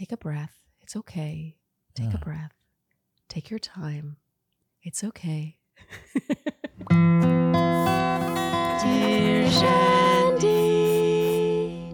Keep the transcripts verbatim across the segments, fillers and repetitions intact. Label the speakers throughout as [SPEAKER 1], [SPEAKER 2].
[SPEAKER 1] take a breath. It's okay. Take
[SPEAKER 2] Yeah.
[SPEAKER 1] a breath. Take your time. It's okay. Dear Shandy.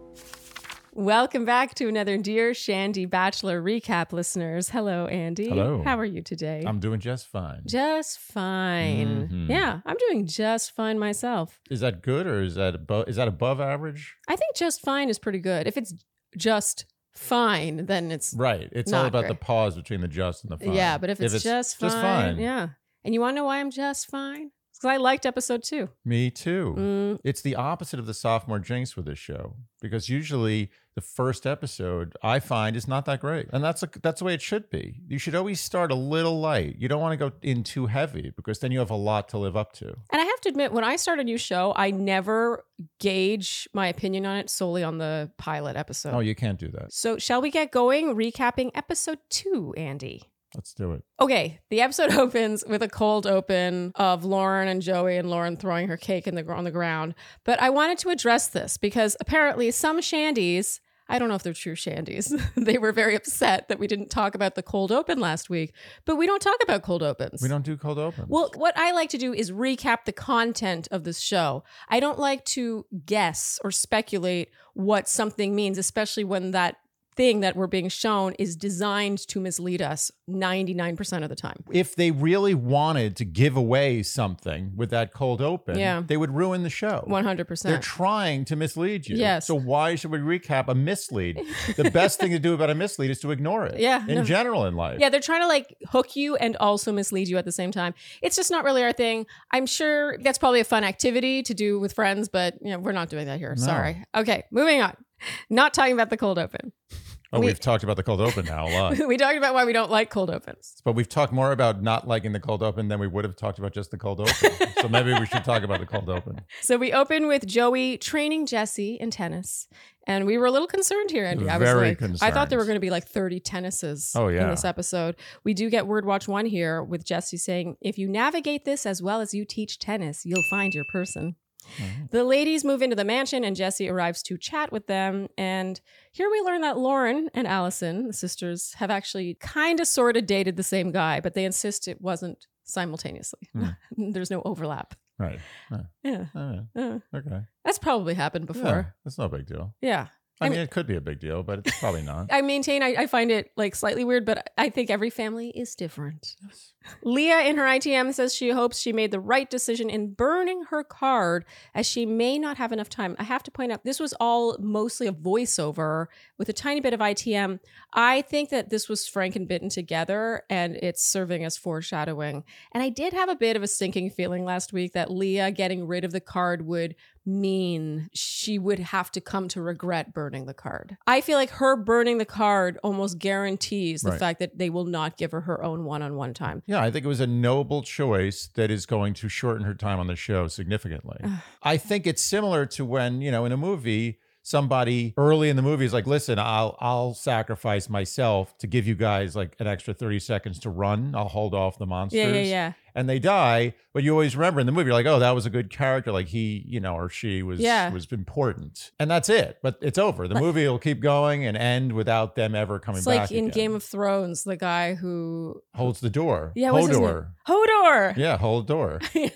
[SPEAKER 1] Welcome back to another Dear Shandy Bachelor recap, listeners. Hello, Andy.
[SPEAKER 2] Hello.
[SPEAKER 1] How are you today?
[SPEAKER 2] I'm doing just fine.
[SPEAKER 1] Just fine.
[SPEAKER 2] Mhm.
[SPEAKER 1] Yeah, I'm doing just fine myself.
[SPEAKER 2] Is that good or is that above, is that above average?
[SPEAKER 1] I think just fine is pretty good. If it's just fine, then it's
[SPEAKER 2] Right. It's
[SPEAKER 1] Not
[SPEAKER 2] all about
[SPEAKER 1] great.
[SPEAKER 2] the pause between the just and the fine.
[SPEAKER 1] yeah. But if it's, just fine,
[SPEAKER 2] just fine,
[SPEAKER 1] yeah. And you want to know why I'm just fine? Because I liked episode two.
[SPEAKER 2] me too.
[SPEAKER 1] Mm,
[SPEAKER 2] It's the opposite of the sophomore jinx with this show because usually the first episode I find is not that great, and that's a, that's the way it should be. You should always start a little light. You don't want to go in too heavy because then you have a lot to live up to.
[SPEAKER 1] And I have to admit, when I start a new show, I never gauge my opinion on it solely on the pilot episode.
[SPEAKER 2] Oh, you can't do that.
[SPEAKER 1] So shall we get going? Recapping episode two, Andy.
[SPEAKER 2] Let's do it.
[SPEAKER 1] Okay, the episode opens with a cold open of Lauren and Joey and Lauren throwing her cake in the on the ground. But I wanted to address this because apparently some shandies, I don't know if they're true shandies, they were very upset that we didn't talk about the cold open last week. But we don't talk about cold opens.
[SPEAKER 2] We don't do cold opens.
[SPEAKER 1] Well, what I like to do is recap the content of this show. I don't like to guess or speculate what something means, especially when that thing that we're being shown is designed to mislead us ninety-nine percent of the time.
[SPEAKER 2] if they really wanted to give away something with that cold open,
[SPEAKER 1] Yeah.
[SPEAKER 2] they would ruin the show.
[SPEAKER 1] one hundred
[SPEAKER 2] They're
[SPEAKER 1] percent.
[SPEAKER 2] trying to mislead you.
[SPEAKER 1] Yes.
[SPEAKER 2] So why should we recap a mislead? The best thing to do about a mislead is to ignore it.
[SPEAKER 1] Yeah,
[SPEAKER 2] In
[SPEAKER 1] no.
[SPEAKER 2] general in life.
[SPEAKER 1] Yeah, they're trying to like hook you and also mislead you at the same time. It's just not really our thing. I'm sure that's probably a fun activity to do with friends, but you know, we're not doing that here.
[SPEAKER 2] No.
[SPEAKER 1] Sorry. Okay, moving on. Not talking about the cold open.
[SPEAKER 2] Oh,
[SPEAKER 1] we-
[SPEAKER 2] we, have talked about the cold open now a lot.
[SPEAKER 1] We talked about why we don't like cold opens.
[SPEAKER 2] But we've talked more about not liking the cold open than we would have talked about just the cold open. So maybe we should talk about the cold open.
[SPEAKER 1] So we open with Joey training Jesse in tennis. And we were a little concerned here, Andy. I was
[SPEAKER 2] Very
[SPEAKER 1] like, I thought there were
[SPEAKER 2] concerned.
[SPEAKER 1] going to be like thirty tennises
[SPEAKER 2] Oh,
[SPEAKER 1] in
[SPEAKER 2] yeah.
[SPEAKER 1] this episode. We do get Word Watch One here with Jesse saying, if you navigate this as well as you teach tennis, you'll find your person.
[SPEAKER 2] Mm-hmm.
[SPEAKER 1] The ladies move into the mansion and Jesse arrives to chat with them. And here we learn that Lauren and Allison, the sisters, have actually kind of sort of dated the same guy, but they insist it wasn't simultaneously.
[SPEAKER 2] Mm.
[SPEAKER 1] There's no overlap.
[SPEAKER 2] Right. right.
[SPEAKER 1] Yeah.
[SPEAKER 2] Oh, yeah.
[SPEAKER 1] Uh,
[SPEAKER 2] Okay.
[SPEAKER 1] that's probably happened
[SPEAKER 2] Yeah,
[SPEAKER 1] before.
[SPEAKER 2] that's no big deal.
[SPEAKER 1] Yeah.
[SPEAKER 2] I,
[SPEAKER 1] I
[SPEAKER 2] mean,
[SPEAKER 1] mean-
[SPEAKER 2] it could be a big deal, but it's probably not.
[SPEAKER 1] I maintain I, I find it like slightly weird, but I think every family is different. Leah in her I T M says she hopes she made the right decision in burning her card as she may not have enough time. I have to point out this was all mostly a voiceover with a tiny bit of I T M. I think that this was frankenbitten together and it's serving as foreshadowing. And I did have a bit of a sinking feeling last week that Leah getting rid of the card would mean she would have to come to regret burning the card. I feel like her burning the card almost guarantees the
[SPEAKER 2] Right.
[SPEAKER 1] fact that they will not give her her own one-on-one time.
[SPEAKER 2] Yeah, I think it was a noble choice that is going to shorten her time on the show significantly. I think it's similar to when, you know, in a movie, somebody early in the movie is like, listen, I'll I'll sacrifice myself to give you guys like an extra thirty seconds to run. I'll hold off the monsters.
[SPEAKER 1] Yeah, yeah, yeah.
[SPEAKER 2] And they die, but you always remember in the movie, you're like, oh, that was a good character. Like he, you know, or she was
[SPEAKER 1] Yeah.
[SPEAKER 2] was important. And that's it. But it's over. The movie will keep going and end without them ever coming
[SPEAKER 1] It's
[SPEAKER 2] back.
[SPEAKER 1] like in
[SPEAKER 2] again.
[SPEAKER 1] Game of Thrones, the guy who
[SPEAKER 2] Holds the door.
[SPEAKER 1] yeah, what's his name?
[SPEAKER 2] Hodor.
[SPEAKER 1] Hodor.
[SPEAKER 2] Yeah, hold door.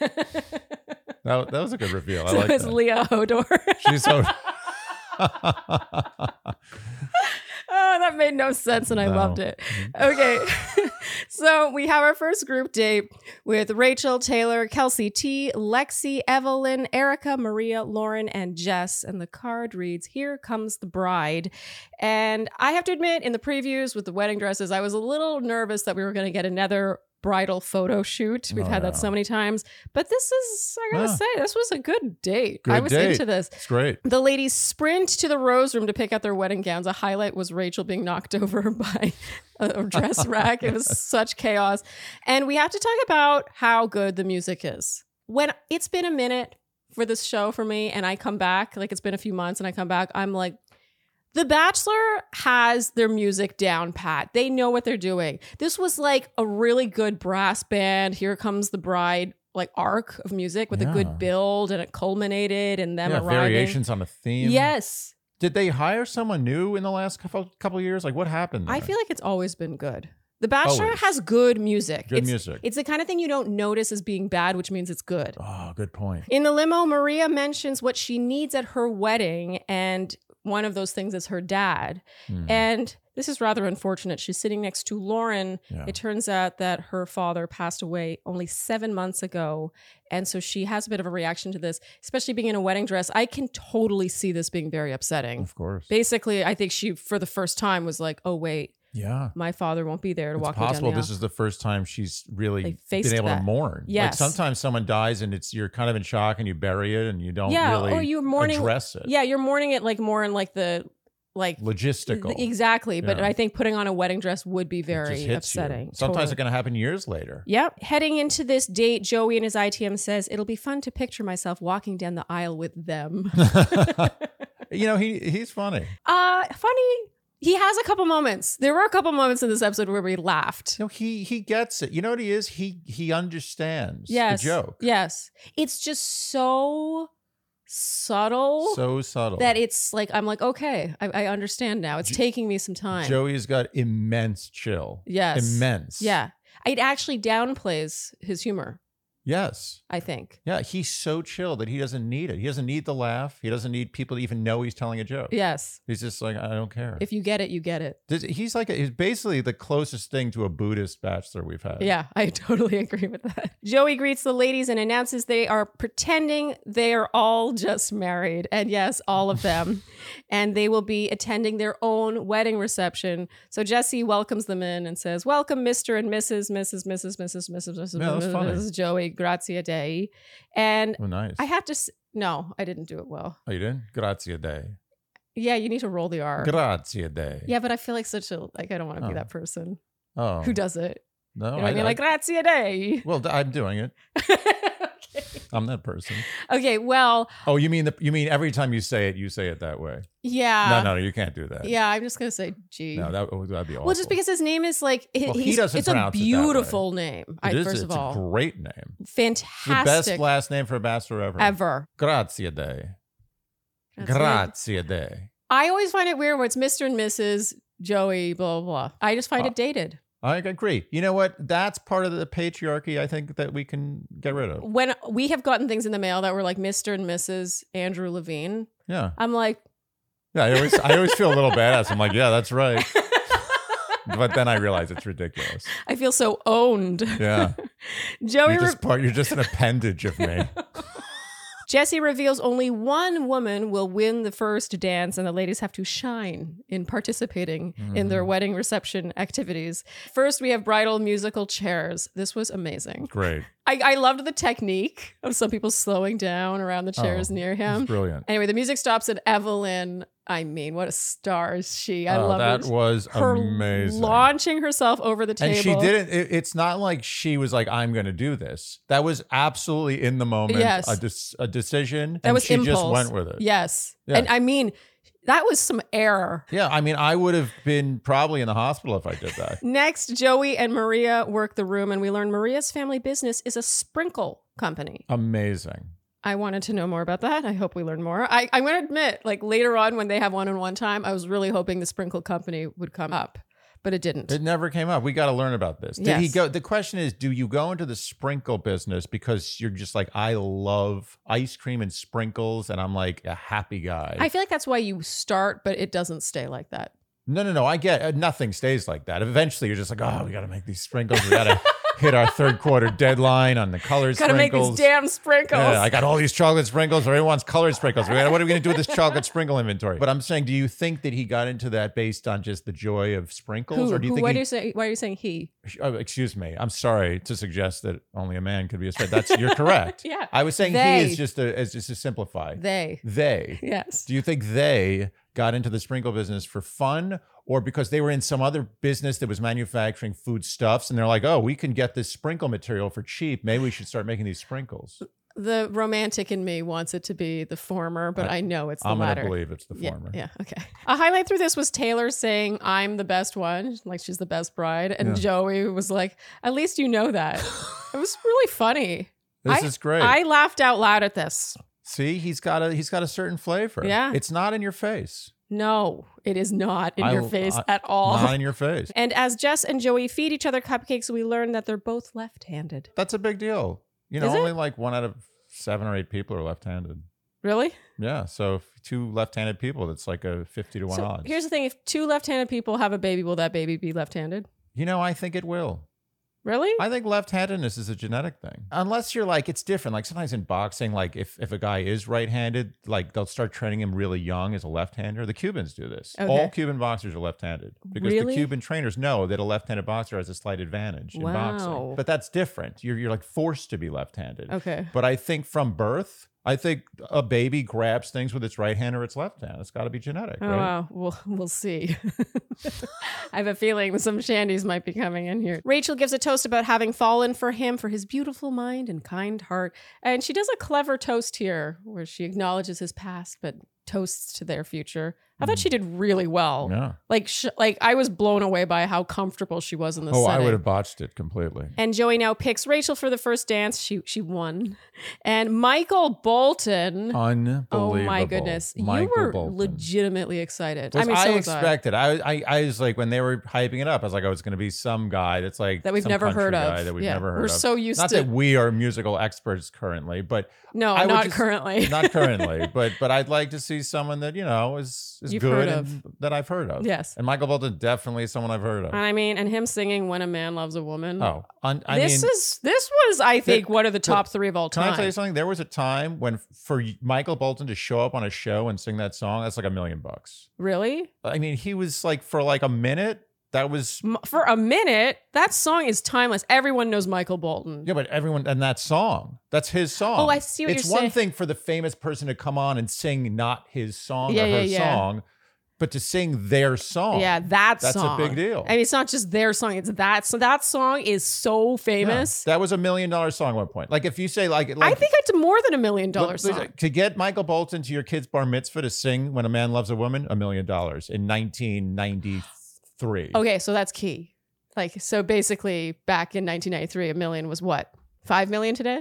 [SPEAKER 2] That, that was a good reveal. I
[SPEAKER 1] so
[SPEAKER 2] like
[SPEAKER 1] it's
[SPEAKER 2] that.
[SPEAKER 1] Leah Hodor.
[SPEAKER 2] She's so.
[SPEAKER 1] Oh, that made no sense and I
[SPEAKER 2] No.
[SPEAKER 1] loved it. Okay. So we have our first group date with Rachel, Taylor, Kelsey T, Lexi, Evelyn, Erica, Maria, Lauren, and Jess. And the card reads, "Here comes the bride." And I have to admit, in the previews with the wedding dresses, I was a little nervous that we were going to get another bridal photo shoot. We've
[SPEAKER 2] Oh,
[SPEAKER 1] had that
[SPEAKER 2] yeah.
[SPEAKER 1] so many times. But this is, I gotta
[SPEAKER 2] Yeah.
[SPEAKER 1] say, this was a good date.
[SPEAKER 2] Good
[SPEAKER 1] I was
[SPEAKER 2] date.
[SPEAKER 1] into this.
[SPEAKER 2] It's great.
[SPEAKER 1] The ladies sprint to the rose room to pick out their wedding gowns. A highlight was Rachel being knocked over by a a dress rack. It was such chaos. And we have to talk about how good the music is. When it's been a minute for this show for me and I come back, like it's been a few months and I come back, I'm like, The Bachelor has their music down pat. They know what they're doing. This was like a really good brass band. Here Comes the Bride, like arc of music with a
[SPEAKER 2] Yeah.
[SPEAKER 1] good build, and it culminated in them
[SPEAKER 2] Yeah,
[SPEAKER 1] arriving.
[SPEAKER 2] variations on a theme.
[SPEAKER 1] Yes.
[SPEAKER 2] Did they hire someone new in the last couple couple years? Like what happened there?
[SPEAKER 1] I feel like it's always been good. The Bachelor
[SPEAKER 2] Always.
[SPEAKER 1] has good music.
[SPEAKER 2] Good
[SPEAKER 1] it's,
[SPEAKER 2] music.
[SPEAKER 1] It's the kind of thing you don't notice as being bad, which means it's good.
[SPEAKER 2] Oh, good point.
[SPEAKER 1] In the limo, Maria mentions what she needs at her wedding, and one of those things is her dad.
[SPEAKER 2] Hmm.
[SPEAKER 1] And this is rather unfortunate. She's sitting next to Lauren.
[SPEAKER 2] Yeah.
[SPEAKER 1] It turns out that her father passed away only seven months ago. And so she has a bit of a reaction to this, especially being in a wedding dress. I can totally see this being very upsetting.
[SPEAKER 2] Of course.
[SPEAKER 1] Basically, I think she, for the first time, was like, oh, wait,
[SPEAKER 2] Yeah.
[SPEAKER 1] my father won't be there to
[SPEAKER 2] It's
[SPEAKER 1] walk me down
[SPEAKER 2] possible
[SPEAKER 1] the
[SPEAKER 2] this
[SPEAKER 1] aisle.
[SPEAKER 2] is the first time she's really
[SPEAKER 1] They
[SPEAKER 2] been
[SPEAKER 1] faced
[SPEAKER 2] able
[SPEAKER 1] that.
[SPEAKER 2] to mourn. Like
[SPEAKER 1] Yes.
[SPEAKER 2] sometimes someone dies and it's you're kind of in shock and you bury it and you don't
[SPEAKER 1] Yeah,
[SPEAKER 2] really
[SPEAKER 1] or you're mourning-
[SPEAKER 2] address it.
[SPEAKER 1] Yeah, you're mourning it like more in like the, like,
[SPEAKER 2] Logistical.
[SPEAKER 1] exactly. But
[SPEAKER 2] Yeah.
[SPEAKER 1] I think putting on a wedding dress would be
[SPEAKER 2] It
[SPEAKER 1] very
[SPEAKER 2] just hits you.
[SPEAKER 1] upsetting.
[SPEAKER 2] Sometimes
[SPEAKER 1] Totally.
[SPEAKER 2] it's going to happen years later.
[SPEAKER 1] Yep. Heading into this date, Joey in his I T M says, it'll be fun to picture myself walking down the aisle with them.
[SPEAKER 2] You know, he he's funny.
[SPEAKER 1] uh, funny. He has a couple moments. There were a couple moments in this episode where we laughed.
[SPEAKER 2] No, he he gets it. You know what he is? He he understands
[SPEAKER 1] Yes.
[SPEAKER 2] the joke.
[SPEAKER 1] Yes. It's just so subtle
[SPEAKER 2] So subtle.
[SPEAKER 1] that it's like, I'm like, okay, I, I understand now. It's
[SPEAKER 2] Jo-
[SPEAKER 1] taking me some time.
[SPEAKER 2] Joey's got immense chill.
[SPEAKER 1] Yes.
[SPEAKER 2] Immense.
[SPEAKER 1] Yeah. It actually downplays his humor,
[SPEAKER 2] Yes.
[SPEAKER 1] I think.
[SPEAKER 2] Yeah, he's so chill that he doesn't need it. He doesn't need the laugh. He doesn't need people to even know he's telling a joke.
[SPEAKER 1] Yes.
[SPEAKER 2] He's just like, I don't care.
[SPEAKER 1] If you get it, you get it.
[SPEAKER 2] Does- He's like, a, he's basically the closest thing to a Buddhist bachelor we've had.
[SPEAKER 1] Yeah, I totally agree with that. Joey greets the ladies and announces they are pretending they are all just married. And yes, all of them. And they will be attending their own wedding reception. So Jesse welcomes them in and says, welcome, Mister and Missus Missus Missus Missus Missus Missus
[SPEAKER 2] Yeah, that's funny.
[SPEAKER 1] Missus Joey, grazie Dei. And
[SPEAKER 2] Oh, nice.
[SPEAKER 1] I have to, s- no, I didn't do it well.
[SPEAKER 2] oh, you didn't? Grazie Dei.
[SPEAKER 1] Yeah, you need to roll the R.
[SPEAKER 2] Grazie Dei.
[SPEAKER 1] Yeah, but I feel like such a, like, I don't want to be
[SPEAKER 2] Oh.
[SPEAKER 1] that person
[SPEAKER 2] Oh.
[SPEAKER 1] who does it.
[SPEAKER 2] No,
[SPEAKER 1] You know what I mean? Like, grazie Dei.
[SPEAKER 2] well, I'm doing it.
[SPEAKER 1] okay.
[SPEAKER 2] I'm that person.
[SPEAKER 1] Okay, well,
[SPEAKER 2] Oh, you mean the you mean every time you say it, you say it that way?
[SPEAKER 1] yeah.
[SPEAKER 2] no, no, you can't do that.
[SPEAKER 1] Yeah, I'm just gonna say G.
[SPEAKER 2] No, that would that'd be awful.
[SPEAKER 1] well, just because his name is like he,
[SPEAKER 2] Well, he
[SPEAKER 1] he's,
[SPEAKER 2] doesn't
[SPEAKER 1] it's a
[SPEAKER 2] pronounce it that way.
[SPEAKER 1] beautiful name. I,
[SPEAKER 2] it is,
[SPEAKER 1] first
[SPEAKER 2] it's
[SPEAKER 1] of all,
[SPEAKER 2] a great name. The
[SPEAKER 1] fantastic
[SPEAKER 2] best last name for a bachelor ever.
[SPEAKER 1] ever.
[SPEAKER 2] Grazie Dei.
[SPEAKER 1] That's it.
[SPEAKER 2] Grazie Dei.
[SPEAKER 1] I always find it weird when it's Mister and Missus Joey, blah blah blah. I just find
[SPEAKER 2] Uh,
[SPEAKER 1] it dated.
[SPEAKER 2] I agree. You know what? That's part of the patriarchy I think that we can get rid of.
[SPEAKER 1] When we have gotten things in the mail that were like Mister and Missus Andrew Levine,
[SPEAKER 2] Yeah.
[SPEAKER 1] I'm like,
[SPEAKER 2] Yeah, I always I always feel a little badass. I'm like, yeah, that's right. But then I realize it's ridiculous.
[SPEAKER 1] I feel so owned.
[SPEAKER 2] Yeah.
[SPEAKER 1] Joey
[SPEAKER 2] You're
[SPEAKER 1] re-
[SPEAKER 2] just part you're just an appendage of me.
[SPEAKER 1] Jesse reveals only one woman will win the first dance, and the ladies have to shine in participating in their
[SPEAKER 2] Mhm.
[SPEAKER 1] wedding reception activities. First, we have bridal musical chairs. This was amazing.
[SPEAKER 2] Great.
[SPEAKER 1] I, I loved the technique of some people slowing down around the chairs
[SPEAKER 2] Oh,
[SPEAKER 1] near
[SPEAKER 2] It's
[SPEAKER 1] him.
[SPEAKER 2] brilliant.
[SPEAKER 1] Anyway, the music stops at Evelyn. I mean, what a star is she? I
[SPEAKER 2] oh,
[SPEAKER 1] love
[SPEAKER 2] that
[SPEAKER 1] it.
[SPEAKER 2] was
[SPEAKER 1] Her
[SPEAKER 2] amazing.
[SPEAKER 1] launching herself over the table.
[SPEAKER 2] And she didn't. It, it's not like she was like, "I'm going to do this." That was absolutely in the moment.
[SPEAKER 1] Yes.
[SPEAKER 2] a, des- a decision.
[SPEAKER 1] That
[SPEAKER 2] and
[SPEAKER 1] was
[SPEAKER 2] she
[SPEAKER 1] impulse.
[SPEAKER 2] just went with it.
[SPEAKER 1] Yes.
[SPEAKER 2] Yeah.
[SPEAKER 1] And I mean, that was some error.
[SPEAKER 2] Yeah, I mean, I would have been probably in the hospital if I did that.
[SPEAKER 1] Next, Joey and Maria work the room, and we learn Maria's family business is a sprinkle company.
[SPEAKER 2] Amazing.
[SPEAKER 1] I wanted to know more about that. I hope we learn more. I, I'm going to admit, like later on when they have one-on-one time, I was really hoping the sprinkle company would come up, but it didn't.
[SPEAKER 2] It never came up. We got to learn about this. Did he
[SPEAKER 1] Yes.
[SPEAKER 2] go? The question is, do you go into the sprinkle business because you're just like, I love ice cream and sprinkles, and I'm like a happy guy?
[SPEAKER 1] I feel like that's why you start, but it doesn't stay like that.
[SPEAKER 2] No, no, no. I get uh, nothing stays like that. Eventually, you're just like, oh, we got to make these sprinkles. We got to hit our third quarter deadline on the colored
[SPEAKER 1] Got to make
[SPEAKER 2] sprinkles.
[SPEAKER 1] these damn sprinkles.
[SPEAKER 2] Yeah, I got all these chocolate sprinkles. Everyone wants colored sprinkles. We gotta- What are we going to do with this chocolate sprinkle inventory? But I'm saying, do you think that he got into that based on just the joy of sprinkles,
[SPEAKER 1] Who,
[SPEAKER 2] or do you
[SPEAKER 1] who,
[SPEAKER 2] think?
[SPEAKER 1] why,
[SPEAKER 2] he,
[SPEAKER 1] do you say, why are you saying he?
[SPEAKER 2] oh, excuse me. I'm sorry to suggest that only a man could be a straight. That's you're correct.
[SPEAKER 1] Yeah.
[SPEAKER 2] I was saying
[SPEAKER 1] They.
[SPEAKER 2] he is just a, as just to simplify.
[SPEAKER 1] They.
[SPEAKER 2] They.
[SPEAKER 1] Yes.
[SPEAKER 2] Do you think they got into the sprinkle business for fun, or because they were in some other business that was manufacturing foodstuffs and they're like, oh, we can get this sprinkle material for cheap. Maybe we should start making these sprinkles.
[SPEAKER 1] The romantic in me wants it to be the former, but I,
[SPEAKER 2] I-
[SPEAKER 1] know it's the
[SPEAKER 2] I'm going
[SPEAKER 1] latter.
[SPEAKER 2] to believe it's the
[SPEAKER 1] Yeah,
[SPEAKER 2] former.
[SPEAKER 1] yeah, okay. A highlight through this was Taylor saying, I'm the best one, like she's the best bride. And
[SPEAKER 2] Yeah.
[SPEAKER 1] Joey was like, at least you know that. It was really funny.
[SPEAKER 2] This
[SPEAKER 1] I-
[SPEAKER 2] is great.
[SPEAKER 1] I laughed out loud at this.
[SPEAKER 2] See, he's got a he's got a certain flavor.
[SPEAKER 1] Yeah.
[SPEAKER 2] It's not in your face.
[SPEAKER 1] No, it is not in
[SPEAKER 2] I-
[SPEAKER 1] your face
[SPEAKER 2] I-
[SPEAKER 1] at all.
[SPEAKER 2] Not in your face.
[SPEAKER 1] And as Jess and Joey feed each other cupcakes, we learn that they're both left-handed.
[SPEAKER 2] That's a big deal. You know,
[SPEAKER 1] Is it?
[SPEAKER 2] only like one out of seven or eight people are left-handed.
[SPEAKER 1] Really?
[SPEAKER 2] Yeah. So if two left-handed people, that's like a fifty to one
[SPEAKER 1] So
[SPEAKER 2] odds.
[SPEAKER 1] here's the thing. If two left-handed people have a baby, will that baby be left-handed?
[SPEAKER 2] You know, I think it will.
[SPEAKER 1] Really?
[SPEAKER 2] I think left-handedness is a genetic thing. Unless you're like, it's different. Like sometimes in boxing, like if, if a guy is right-handed, like they'll start training him really young as a left-hander. The Cubans do this.
[SPEAKER 1] Okay.
[SPEAKER 2] All Cuban boxers are left-handed because
[SPEAKER 1] Really?
[SPEAKER 2] the Cuban trainers know that a left-handed boxer has a slight advantage in
[SPEAKER 1] Wow.
[SPEAKER 2] boxing. But that's different. You're, you're like forced to be left-handed.
[SPEAKER 1] Okay.
[SPEAKER 2] But I think from birth, I think a baby grabs things with its right hand or its left hand. It's got to be genetic,
[SPEAKER 1] Oh,
[SPEAKER 2] right?
[SPEAKER 1] wow. We'll, we'll see. I have a feeling some shandies might be coming in here. Rachel gives a toast about having fallen for him for his beautiful mind and kind heart. And she does a clever toast here where she acknowledges his past, but toasts to their future. I thought she did really well.
[SPEAKER 2] Yeah.
[SPEAKER 1] Like, sh- like I was blown away by how comfortable she was in the
[SPEAKER 2] Oh,
[SPEAKER 1] setting.
[SPEAKER 2] I would have botched it completely.
[SPEAKER 1] And Joey now picks Rachel for the first dance. She she won. And Michael Bolton.
[SPEAKER 2] Unbelievable.
[SPEAKER 1] Oh my goodness.
[SPEAKER 2] Michael
[SPEAKER 1] you were
[SPEAKER 2] Bolton.
[SPEAKER 1] legitimately excited.
[SPEAKER 2] Was
[SPEAKER 1] I mean,
[SPEAKER 2] I
[SPEAKER 1] so was I.
[SPEAKER 2] expected. I, I I was like, when they were hyping it up, I was like, oh, it's going to be some guy that's like
[SPEAKER 1] That we've
[SPEAKER 2] some
[SPEAKER 1] never
[SPEAKER 2] country
[SPEAKER 1] heard of.
[SPEAKER 2] guy that we've
[SPEAKER 1] Yeah,
[SPEAKER 2] never heard
[SPEAKER 1] we're
[SPEAKER 2] of.
[SPEAKER 1] so used
[SPEAKER 2] Not
[SPEAKER 1] to-
[SPEAKER 2] that we are musical experts currently, but
[SPEAKER 1] No,
[SPEAKER 2] I would
[SPEAKER 1] not
[SPEAKER 2] just-
[SPEAKER 1] currently.
[SPEAKER 2] not currently. But but I'd like to see someone that you know is is
[SPEAKER 1] You've
[SPEAKER 2] good
[SPEAKER 1] heard
[SPEAKER 2] and that I've heard of.
[SPEAKER 1] Yes.
[SPEAKER 2] And Michael Bolton definitely is someone I've heard of.
[SPEAKER 1] I mean, and him singing "When a Man Loves a Woman."
[SPEAKER 2] oh, un, I
[SPEAKER 1] this
[SPEAKER 2] mean,
[SPEAKER 1] is this was, I think, one of the top three of all
[SPEAKER 2] Can
[SPEAKER 1] time.
[SPEAKER 2] I tell you something? There was a time when for Michael Bolton to show up on a show and sing that song, that's like a million bucks.
[SPEAKER 1] Really?
[SPEAKER 2] I mean, he was like for like a minute. That was
[SPEAKER 1] M- For a minute, that song is timeless. Everyone knows Michael Bolton.
[SPEAKER 2] yeah, but everyone and that song, that's his song.
[SPEAKER 1] Oh, I see what
[SPEAKER 2] it's
[SPEAKER 1] you're
[SPEAKER 2] one
[SPEAKER 1] saying.
[SPEAKER 2] thing for the famous person to come on and sing not his song
[SPEAKER 1] Yeah,
[SPEAKER 2] or her
[SPEAKER 1] yeah, yeah.
[SPEAKER 2] song, but to sing their song.
[SPEAKER 1] Yeah, that
[SPEAKER 2] That's a
[SPEAKER 1] song.
[SPEAKER 2] big deal.
[SPEAKER 1] I mean, it's not just their song; it's that. So that song is so
[SPEAKER 2] Yeah.
[SPEAKER 1] famous.
[SPEAKER 2] That was a million dollar song at one point. Like if you say like,
[SPEAKER 1] I
[SPEAKER 2] like
[SPEAKER 1] think it's more than a million dollar
[SPEAKER 2] Look,
[SPEAKER 1] song.
[SPEAKER 2] to get Michael Bolton to your kid's bar mitzvah to sing "When a Man Loves a Woman," a million dollars in nineteen ninety-three.
[SPEAKER 1] Okay, so that's key. Like, so basically, back in nineteen ninety-three, a million was what? Five million today?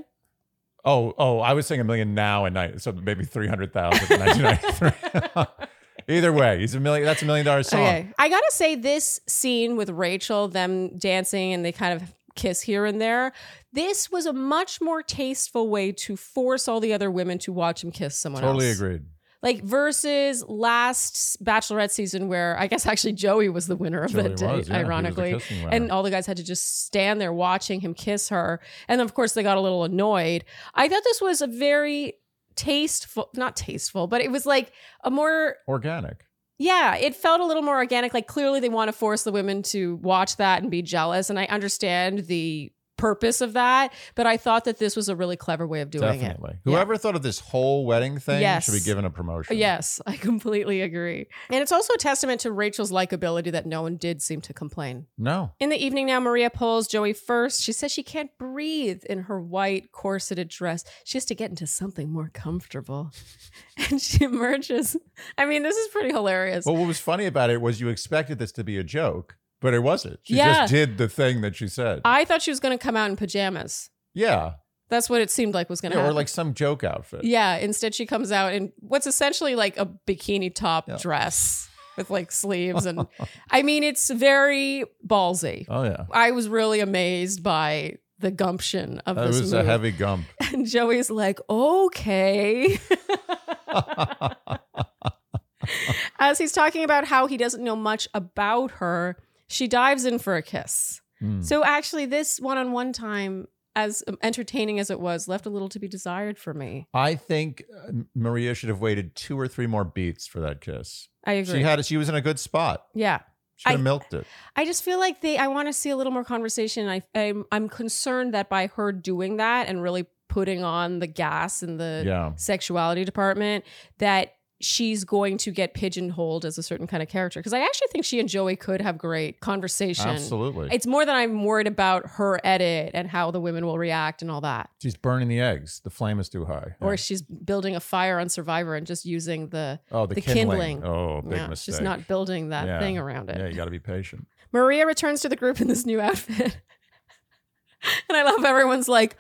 [SPEAKER 2] Oh, oh, I was saying a million now and night, so maybe three hundred thousand in nineteen ninety-three. Either way, he's a million. That's a million dollar song.
[SPEAKER 1] Okay. I gotta say, this scene with Rachel, them dancing and they kind of kiss here and there, this was a much more tasteful way to force all the other women to watch him kiss someone
[SPEAKER 2] Totally
[SPEAKER 1] else.
[SPEAKER 2] agreed.
[SPEAKER 1] Like versus last Bachelorette season where I guess actually Joey was the winner of
[SPEAKER 2] Joey
[SPEAKER 1] that date,
[SPEAKER 2] was, yeah. He was the
[SPEAKER 1] ironically.
[SPEAKER 2] kissing winner.
[SPEAKER 1] And all the guys had to just stand there watching him kiss her. And of course they got a little annoyed. I thought this was a very tasteful, not tasteful, but it was like a more,
[SPEAKER 2] Organic.
[SPEAKER 1] yeah, it felt a little more organic. Like clearly they want to force the women to watch that and be jealous. And I understand the purpose of that, but I thought that this was a really clever way of doing
[SPEAKER 2] Definitely.
[SPEAKER 1] it.
[SPEAKER 2] Whoever thought of this whole wedding thing
[SPEAKER 1] Yes.
[SPEAKER 2] should be given a promotion.
[SPEAKER 1] Yes, I completely agree. And it's also a testament to Rachel's likability that no one did seem to complain.
[SPEAKER 2] No.
[SPEAKER 1] In the evening now, Maria pulls Joey first. She says she can't breathe in her white corseted dress. She has to get into something more comfortable. And she emerges. I mean, this is pretty hilarious.
[SPEAKER 2] Well, what was funny about it was you expected this to be a joke, but it wasn't. She
[SPEAKER 1] Yeah.
[SPEAKER 2] just did the thing that she said.
[SPEAKER 1] I thought she was going to come out in pajamas.
[SPEAKER 2] yeah.
[SPEAKER 1] That's what it seemed like was going to
[SPEAKER 2] Yeah,
[SPEAKER 1] happen.
[SPEAKER 2] or like some joke outfit.
[SPEAKER 1] Yeah, instead she comes out in what's essentially like a bikini top
[SPEAKER 2] Yeah.
[SPEAKER 1] dress with like sleeves. And I mean, it's very ballsy.
[SPEAKER 2] Oh, yeah.
[SPEAKER 1] I was really amazed by the gumption of
[SPEAKER 2] That
[SPEAKER 1] this
[SPEAKER 2] was
[SPEAKER 1] move.
[SPEAKER 2] a heavy gump.
[SPEAKER 1] And Joey's like, okay. As he's talking about how he doesn't know much about her, she dives in for a kiss.
[SPEAKER 2] Mm.
[SPEAKER 1] So actually, this one-on-one time, as entertaining as it was, left a little to be desired for me.
[SPEAKER 2] I think uh, Maria should have waited two or three more beats for that kiss.
[SPEAKER 1] I agree.
[SPEAKER 2] She had. She was in a good spot.
[SPEAKER 1] yeah.
[SPEAKER 2] Should have
[SPEAKER 1] I-
[SPEAKER 2] milked it.
[SPEAKER 1] I just feel like they. I want to see a little more conversation. I, I'm, I'm concerned that by her doing that and really putting on the gas in the
[SPEAKER 2] Yeah.
[SPEAKER 1] sexuality department, that she's going to get pigeonholed as a certain kind of character. Because I actually think she and Joey could have great conversation.
[SPEAKER 2] Absolutely.
[SPEAKER 1] It's more that I'm worried about her edit and how the women will react and all that.
[SPEAKER 2] She's burning the eggs. The flame is too high.
[SPEAKER 1] Or
[SPEAKER 2] Yeah.
[SPEAKER 1] she's building a fire on Survivor and just using the
[SPEAKER 2] oh, the,
[SPEAKER 1] the
[SPEAKER 2] kindling.
[SPEAKER 1] kindling.
[SPEAKER 2] Oh, big
[SPEAKER 1] yeah,
[SPEAKER 2] mistake.
[SPEAKER 1] just not building that
[SPEAKER 2] Yeah.
[SPEAKER 1] thing around it.
[SPEAKER 2] Yeah, you got to be patient.
[SPEAKER 1] Maria returns to the group in this new outfit. And I love everyone's like,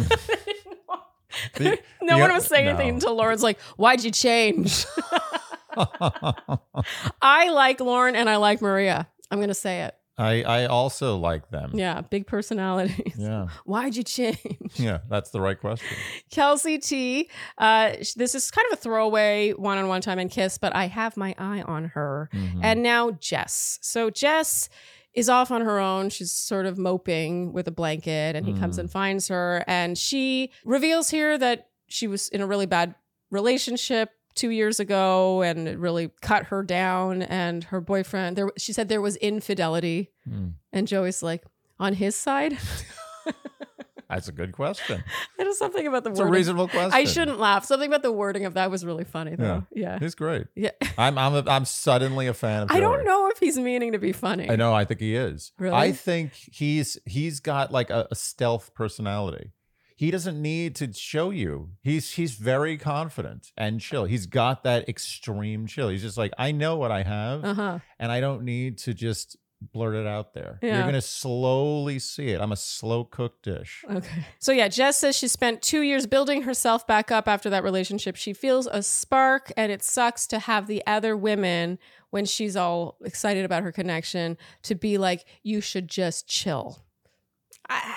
[SPEAKER 2] The-
[SPEAKER 1] no
[SPEAKER 2] the-
[SPEAKER 1] one was saying
[SPEAKER 2] no.
[SPEAKER 1] anything until Lauren's like, why'd you change? I like Lauren and I like Maria. I'm going to say it.
[SPEAKER 2] I, I also like them.
[SPEAKER 1] Yeah, big personalities.
[SPEAKER 2] Yeah.
[SPEAKER 1] Why'd you change?
[SPEAKER 2] Yeah, that's the right question.
[SPEAKER 1] Kelsey T. Uh, sh- this is kind of a throwaway one-on-one time and kiss, but I have my eye on her.
[SPEAKER 2] Mhm.
[SPEAKER 1] And now Jess. So Jess is off on her own. She's sort of moping with a blanket, and he
[SPEAKER 2] Mm.
[SPEAKER 1] comes and finds her. And she reveals here that she was in a really bad relationship two years ago, and it really cut her down. And her boyfriend, there, she said there was infidelity.
[SPEAKER 2] Mm.
[SPEAKER 1] And Joey's like, on his side?
[SPEAKER 2] That's a good question.
[SPEAKER 1] It was something about the
[SPEAKER 2] It's a
[SPEAKER 1] wording.
[SPEAKER 2] reasonable question.
[SPEAKER 1] I shouldn't laugh. Something about the wording of that was really funny, though. Yeah.
[SPEAKER 2] He's great.
[SPEAKER 1] Yeah.
[SPEAKER 2] I'm I'm a, I'm suddenly a fan of
[SPEAKER 1] I
[SPEAKER 2] Joey.
[SPEAKER 1] don't know if he's meaning to be funny.
[SPEAKER 2] I know. I think he is.
[SPEAKER 1] Really?
[SPEAKER 2] I think he's he's got like a, a stealth personality. He doesn't need to show you. He's he's very confident and chill. He's got that extreme chill. He's just like, I know what I have,
[SPEAKER 1] Uh-huh.
[SPEAKER 2] and I don't need to just blurt it out there.
[SPEAKER 1] Yeah.
[SPEAKER 2] You're gonna slowly see it. I'm a slow cooked dish.
[SPEAKER 1] Okay. So yeah, Jess says she spent two years building herself back up after that relationship. She feels a spark, and it sucks to have the other women, when she's all excited about her connection, to be like, you should just chill. I,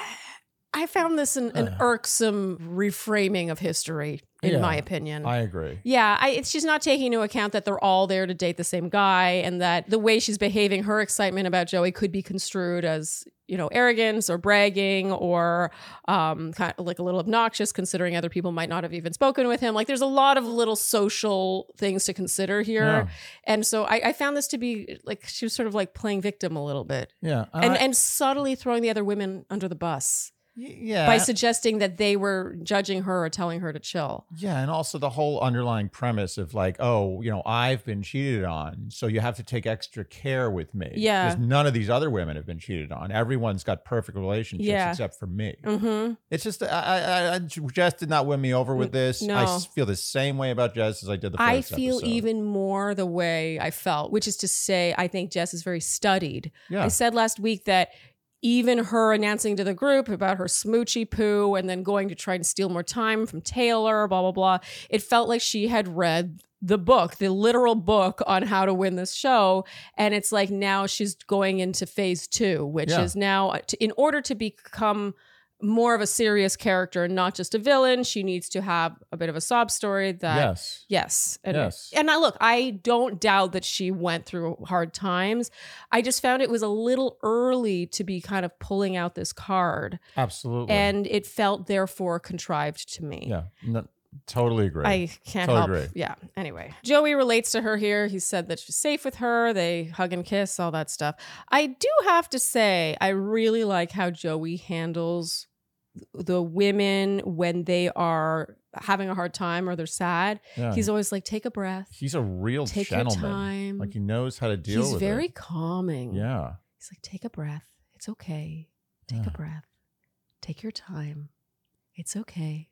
[SPEAKER 1] I found this an, an
[SPEAKER 2] Uh.
[SPEAKER 1] irksome reframing of history, in
[SPEAKER 2] Yeah,
[SPEAKER 1] my opinion.
[SPEAKER 2] I agree.
[SPEAKER 1] Yeah, I, it's, she's not taking into account that they're all there to date the same guy, and that the way she's behaving, her excitement about Joey could be construed as, you know, arrogance or bragging, or um, kind of like a little obnoxious, considering other people might not have even spoken with him. Like, there's a lot of little social things to consider here.
[SPEAKER 2] Yeah.
[SPEAKER 1] And so I, I found this to be like, she was sort of like playing victim a little bit,
[SPEAKER 2] Yeah.
[SPEAKER 1] and,
[SPEAKER 2] I-
[SPEAKER 1] and subtly throwing the other women under the bus
[SPEAKER 2] y- yeah.
[SPEAKER 1] by suggesting that they were judging her or telling her to chill.
[SPEAKER 2] Yeah, and also the whole underlying premise of like, oh, you know, I've been cheated on, so you have to take extra care with me.
[SPEAKER 1] Yeah.
[SPEAKER 2] Because none of these other women have been cheated on. Everyone's got perfect relationships
[SPEAKER 1] Yeah.
[SPEAKER 2] except for me.
[SPEAKER 1] Mm-hmm.
[SPEAKER 2] It's just, I, I, I, Jess did not win me over with this.
[SPEAKER 1] no.
[SPEAKER 2] I s- feel the same way about Jess as I did the first
[SPEAKER 1] I feel
[SPEAKER 2] episode.
[SPEAKER 1] even more the way I felt, which is to say, I think Jess is very studied.
[SPEAKER 2] Yeah.
[SPEAKER 1] I said last week that even her announcing to the group about her smoochy poo and then going to try and steal more time from Taylor, blah, blah, blah, it felt like she had read the book, the literal book on how to win this show. And it's like now she's going into phase two, which
[SPEAKER 2] Yeah.
[SPEAKER 1] is now, to, in order to become more of a serious character, not just a villain, she needs to have a bit of a sob story that
[SPEAKER 2] Yes.
[SPEAKER 1] Yes. And,
[SPEAKER 2] Yes.
[SPEAKER 1] and I look, I don't doubt that she went through hard times. I just found it was a little early to be kind of pulling out this card.
[SPEAKER 2] Absolutely.
[SPEAKER 1] And it felt therefore contrived to me.
[SPEAKER 2] yeah, no, totally agree.
[SPEAKER 1] I can't
[SPEAKER 2] Totally
[SPEAKER 1] help.
[SPEAKER 2] agree.
[SPEAKER 1] Yeah. Anyway, Joey relates to her here. He said that she's safe with her. They hug and kiss, all that stuff. I do have to say, I really like how Joey handles the women when they are having a hard time or they're sad.
[SPEAKER 2] yeah.
[SPEAKER 1] He's always like, take a breath.
[SPEAKER 2] He's a real
[SPEAKER 1] Take your
[SPEAKER 2] gentleman.
[SPEAKER 1] time.
[SPEAKER 2] Like he knows how to deal
[SPEAKER 1] He's
[SPEAKER 2] with
[SPEAKER 1] very
[SPEAKER 2] it.
[SPEAKER 1] calming.
[SPEAKER 2] Yeah.
[SPEAKER 1] He's like, take a breath. It's okay. Take
[SPEAKER 2] Yeah.
[SPEAKER 1] a breath. Take your time. It's okay.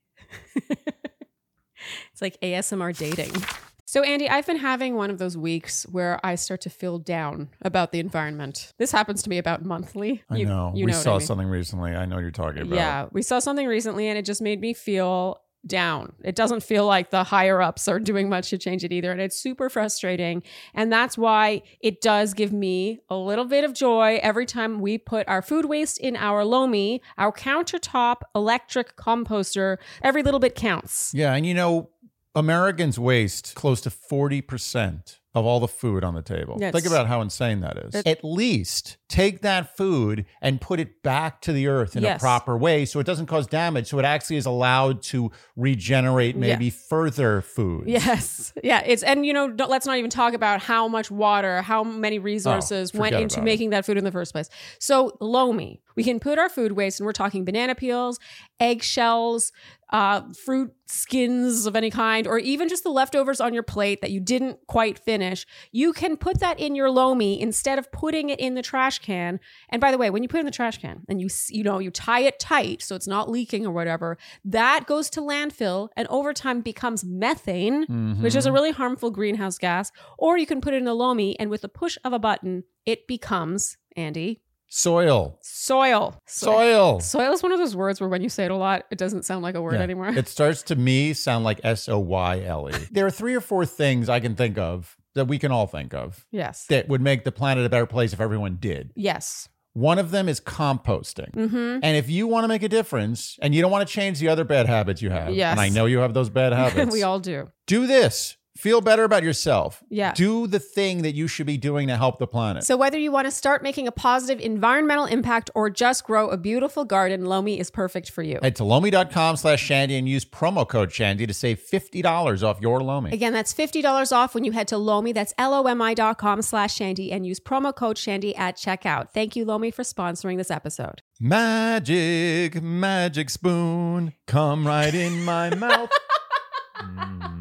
[SPEAKER 1] It's like A S M R dating. So, Andy, I've been having one of those weeks where I start to feel down about the environment. This happens to me about monthly.
[SPEAKER 2] I
[SPEAKER 1] You-
[SPEAKER 2] know.
[SPEAKER 1] You
[SPEAKER 2] we
[SPEAKER 1] know what
[SPEAKER 2] saw
[SPEAKER 1] I mean.
[SPEAKER 2] something recently. I know what you're talking about.
[SPEAKER 1] Yeah, we saw something recently and it just made me feel down. It doesn't feel like the higher ups are doing much to change it either. And it's super frustrating. And that's why it does give me a little bit of joy every time we put our food waste in our Lomi, our countertop electric composter. Every little bit counts.
[SPEAKER 2] Yeah, and you know, Americans waste close to forty percent of all the food on the table.
[SPEAKER 1] Yes.
[SPEAKER 2] Think about how insane that is.
[SPEAKER 1] It-
[SPEAKER 2] At least take that food and put it back to the earth in
[SPEAKER 1] Yes.
[SPEAKER 2] a proper way so it doesn't cause damage, so it actually is allowed to regenerate maybe further food.
[SPEAKER 1] Yes. Yeah. It's, and you know, don't, let's not even talk about how much water, how many resources went
[SPEAKER 2] forget
[SPEAKER 1] into
[SPEAKER 2] about
[SPEAKER 1] making that food in the first place. So Lomi, we can put our food waste, and we're talking banana peels, eggshells, uh, fruit skins of any kind, or even just the leftovers on your plate that you didn't quite finish. You can put that in your Lomi instead of putting it in the trash can. And by the way, when you put it in the trash can and you, s- you know, you tie it tight so it's not leaking or whatever, that goes to landfill and over time becomes methane,
[SPEAKER 2] Mhm.
[SPEAKER 1] which is a really harmful greenhouse gas. Or you can put it in a Lomi and with the push of a button, it becomes, Andy,
[SPEAKER 2] Soil.
[SPEAKER 1] Soil.
[SPEAKER 2] Soil.
[SPEAKER 1] Soil is one of those words where when you say it a lot, it doesn't sound like a word
[SPEAKER 2] Yeah.
[SPEAKER 1] anymore.
[SPEAKER 2] It starts to me sound like S O Y L E. There are three or four things I can think of that we can all think of
[SPEAKER 1] Yes.
[SPEAKER 2] that would make the planet a better place if everyone did.
[SPEAKER 1] Yes.
[SPEAKER 2] One of them is composting.
[SPEAKER 1] Mm-hmm.
[SPEAKER 2] And if you want to make a difference and you don't want to change the other bad habits you have,
[SPEAKER 1] Yes.
[SPEAKER 2] and I know you have those bad habits,
[SPEAKER 1] We all do.
[SPEAKER 2] do this. Feel better about yourself.
[SPEAKER 1] Yeah.
[SPEAKER 2] Do the thing that you should be doing to help the planet.
[SPEAKER 1] So whether you want to start making a positive environmental impact or just grow a beautiful garden, Lomi is perfect for you.
[SPEAKER 2] Head to Lomi.com slash Shandy and use promo code Shandy to save fifty dollars off your Lomi.
[SPEAKER 1] Again, that's fifty dollars off when you head to Lomi. That's L-O-M-I dot com slash Shandy and use promo code Shandy at checkout. Thank you, Lomi, for sponsoring this episode.
[SPEAKER 2] Magic, magic spoon, come right in my mouth. Mm.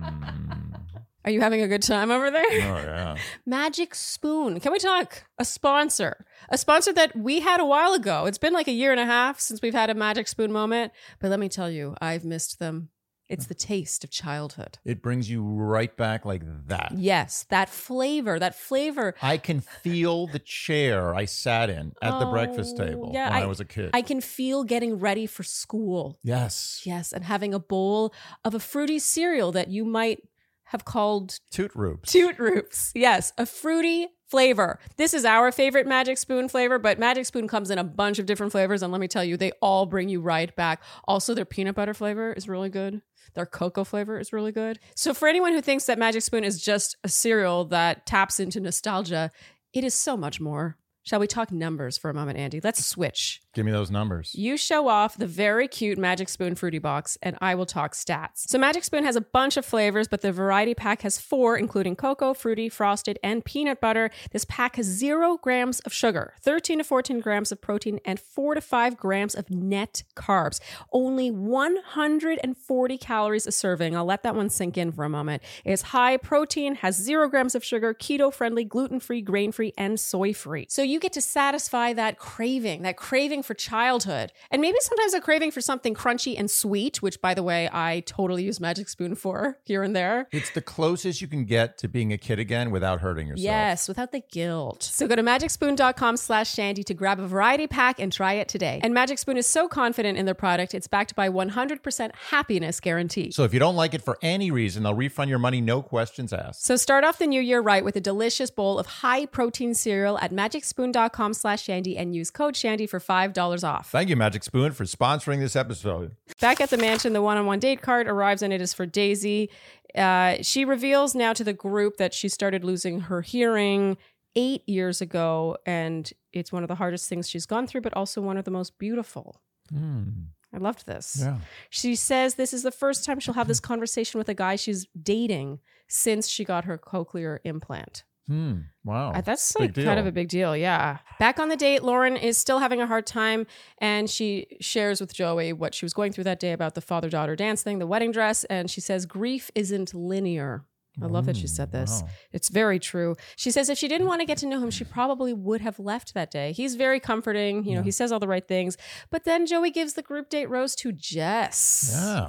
[SPEAKER 1] Are you having a good time over there?
[SPEAKER 2] Oh, yeah.
[SPEAKER 1] Magic Spoon. Can we talk? A sponsor. A sponsor that we had a while ago. It's been like a year and a half since we've had a Magic Spoon moment. But let me tell you, I've missed them. It's the taste of childhood.
[SPEAKER 2] It brings you right back like that.
[SPEAKER 1] Yes, that flavor, that flavor.
[SPEAKER 2] I can feel the chair I sat in at the breakfast
[SPEAKER 1] Oh,
[SPEAKER 2] table
[SPEAKER 1] yeah,
[SPEAKER 2] when I, was a kid.
[SPEAKER 1] I can feel getting ready for school.
[SPEAKER 2] yes.
[SPEAKER 1] Yes, and having a bowl of a fruity cereal that you might have called
[SPEAKER 2] Toot Roops.
[SPEAKER 1] Toot Roops. Yes, a fruity flavor. This is our favorite Magic Spoon flavor, but Magic Spoon comes in a bunch of different flavors, and let me tell you, they all bring you right back. Also, their peanut butter flavor is really good. Their cocoa flavor is really good. So for anyone who thinks that Magic Spoon is just a cereal that taps into nostalgia, it is so much more. Shall we talk numbers for a moment, Andy? Let's switch.
[SPEAKER 2] Give me those numbers.
[SPEAKER 1] You show off the very cute Magic Spoon Fruity Box, and I will talk stats. So Magic Spoon has a bunch of flavors, but the variety pack has four, including cocoa, fruity, frosted, and peanut butter. This pack has zero grams of sugar, thirteen to fourteen grams of protein, and four to five grams of net carbs. Only one hundred forty calories a serving. I'll let that one sink in for a moment. It is high protein, has zero grams of sugar, keto-friendly, gluten-free, grain-free, and soy-free. So you get to satisfy that craving, that craving for childhood. And maybe sometimes a craving for something crunchy and sweet, which, by the way, I totally use Magic Spoon for here and there.
[SPEAKER 2] It's the closest you can get to being a kid again without hurting yourself.
[SPEAKER 1] Yes, without the guilt. So go to magicspoon.com slash Shandy to grab a variety pack and try it today. And Magic Spoon is so confident in their product, it's backed by one hundred percent happiness guarantee.
[SPEAKER 2] So if you don't like it for any reason, they'll refund your money, no questions asked.
[SPEAKER 1] So start off the new year right with a delicious bowl of high-protein cereal at magicspoon.com slash Shandy and use code Shandy for five dollars off.
[SPEAKER 2] Thank you, Magic Spoon, for sponsoring this episode.
[SPEAKER 1] Back at the mansion, the one-on-one date card arrives and it is for Daisy. Uh, she reveals now to the group that she started losing her hearing eight years ago, and it's one of the hardest things she's gone through, but also one of the most beautiful.
[SPEAKER 2] Mm.
[SPEAKER 1] I loved this.
[SPEAKER 2] Yeah.
[SPEAKER 1] She says this is the first time she'll have this conversation with a guy she's dating since she got her cochlear implant.
[SPEAKER 2] Hmm. Wow.
[SPEAKER 1] Uh, That's
[SPEAKER 2] Big
[SPEAKER 1] like
[SPEAKER 2] deal.
[SPEAKER 1] kind of a big deal. Yeah. Back on the date, Lauren is still having a hard time, and she shares with Joey what she was going through that day about the father-daughter dance thing, the wedding dress, and she says grief isn't linear. I love that she said this.
[SPEAKER 2] Wow.
[SPEAKER 1] It's very true. She says if she didn't want to get to know him, she probably would have left that day. He's very comforting. You know,
[SPEAKER 2] Yeah.
[SPEAKER 1] he says all the right things. But then Joey gives the group date rose to Jess.
[SPEAKER 2] Yeah.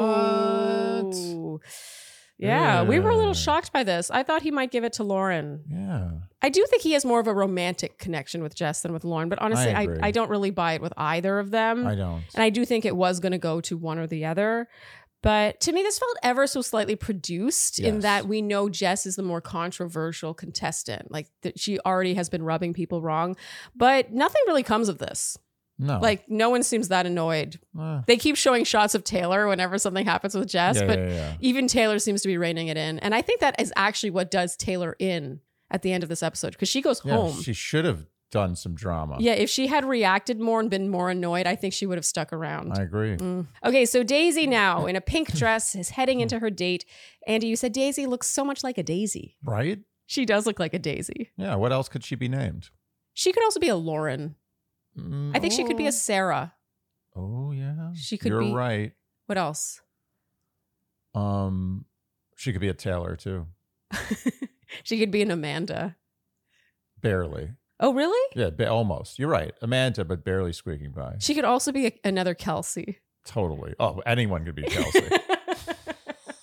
[SPEAKER 1] What?
[SPEAKER 2] What?
[SPEAKER 1] Yeah, we were a little
[SPEAKER 2] Yeah.
[SPEAKER 1] shocked by this. I thought he might give it to Lauren.
[SPEAKER 2] Yeah.
[SPEAKER 1] I do think he has more of a romantic connection with Jess than with Lauren, but honestly,
[SPEAKER 2] I
[SPEAKER 1] I,
[SPEAKER 2] agree.
[SPEAKER 1] I don't really buy it with either of them.
[SPEAKER 2] I don't.
[SPEAKER 1] And I do think it was going to go to one or the other. But to me, this felt ever so slightly produced in
[SPEAKER 2] Yes.
[SPEAKER 1] that we know Jess is the more controversial contestant. Like that she already has been rubbing people wrong, but nothing really comes of this.
[SPEAKER 2] No.
[SPEAKER 1] Like no one seems that annoyed.
[SPEAKER 2] Uh,
[SPEAKER 1] They keep showing shots of Taylor whenever something happens with Jess,
[SPEAKER 2] yeah,
[SPEAKER 1] but
[SPEAKER 2] yeah, yeah.
[SPEAKER 1] even Taylor seems to be reining it in. And I think that is actually what does Taylor in at the end of this episode because she goes
[SPEAKER 2] Yeah,
[SPEAKER 1] home.
[SPEAKER 2] she should have done some drama.
[SPEAKER 1] Yeah, if she had reacted more and been more annoyed, I think she would have stuck around.
[SPEAKER 2] I agree.
[SPEAKER 1] Mm. Okay, so Daisy now in a pink dress is heading into her date. Andy, you said Daisy looks so much like a daisy.
[SPEAKER 2] Right?
[SPEAKER 1] She does look like a daisy.
[SPEAKER 2] Yeah. What else could she be named?
[SPEAKER 1] She could also be a Lauren.
[SPEAKER 2] Mm,
[SPEAKER 1] I think she could be a Sarah.
[SPEAKER 2] Oh yeah.
[SPEAKER 1] She could
[SPEAKER 2] You're
[SPEAKER 1] be-
[SPEAKER 2] right.
[SPEAKER 1] What else?
[SPEAKER 2] Um, she could be a Taylor too.
[SPEAKER 1] She could be an Amanda.
[SPEAKER 2] Barely.
[SPEAKER 1] Oh, really?
[SPEAKER 2] Yeah, ba- almost. You're right. Amanda, but barely squeaking by.
[SPEAKER 1] She could also be a- another Kelsey.
[SPEAKER 2] Totally. Oh, anyone could be Kelsey.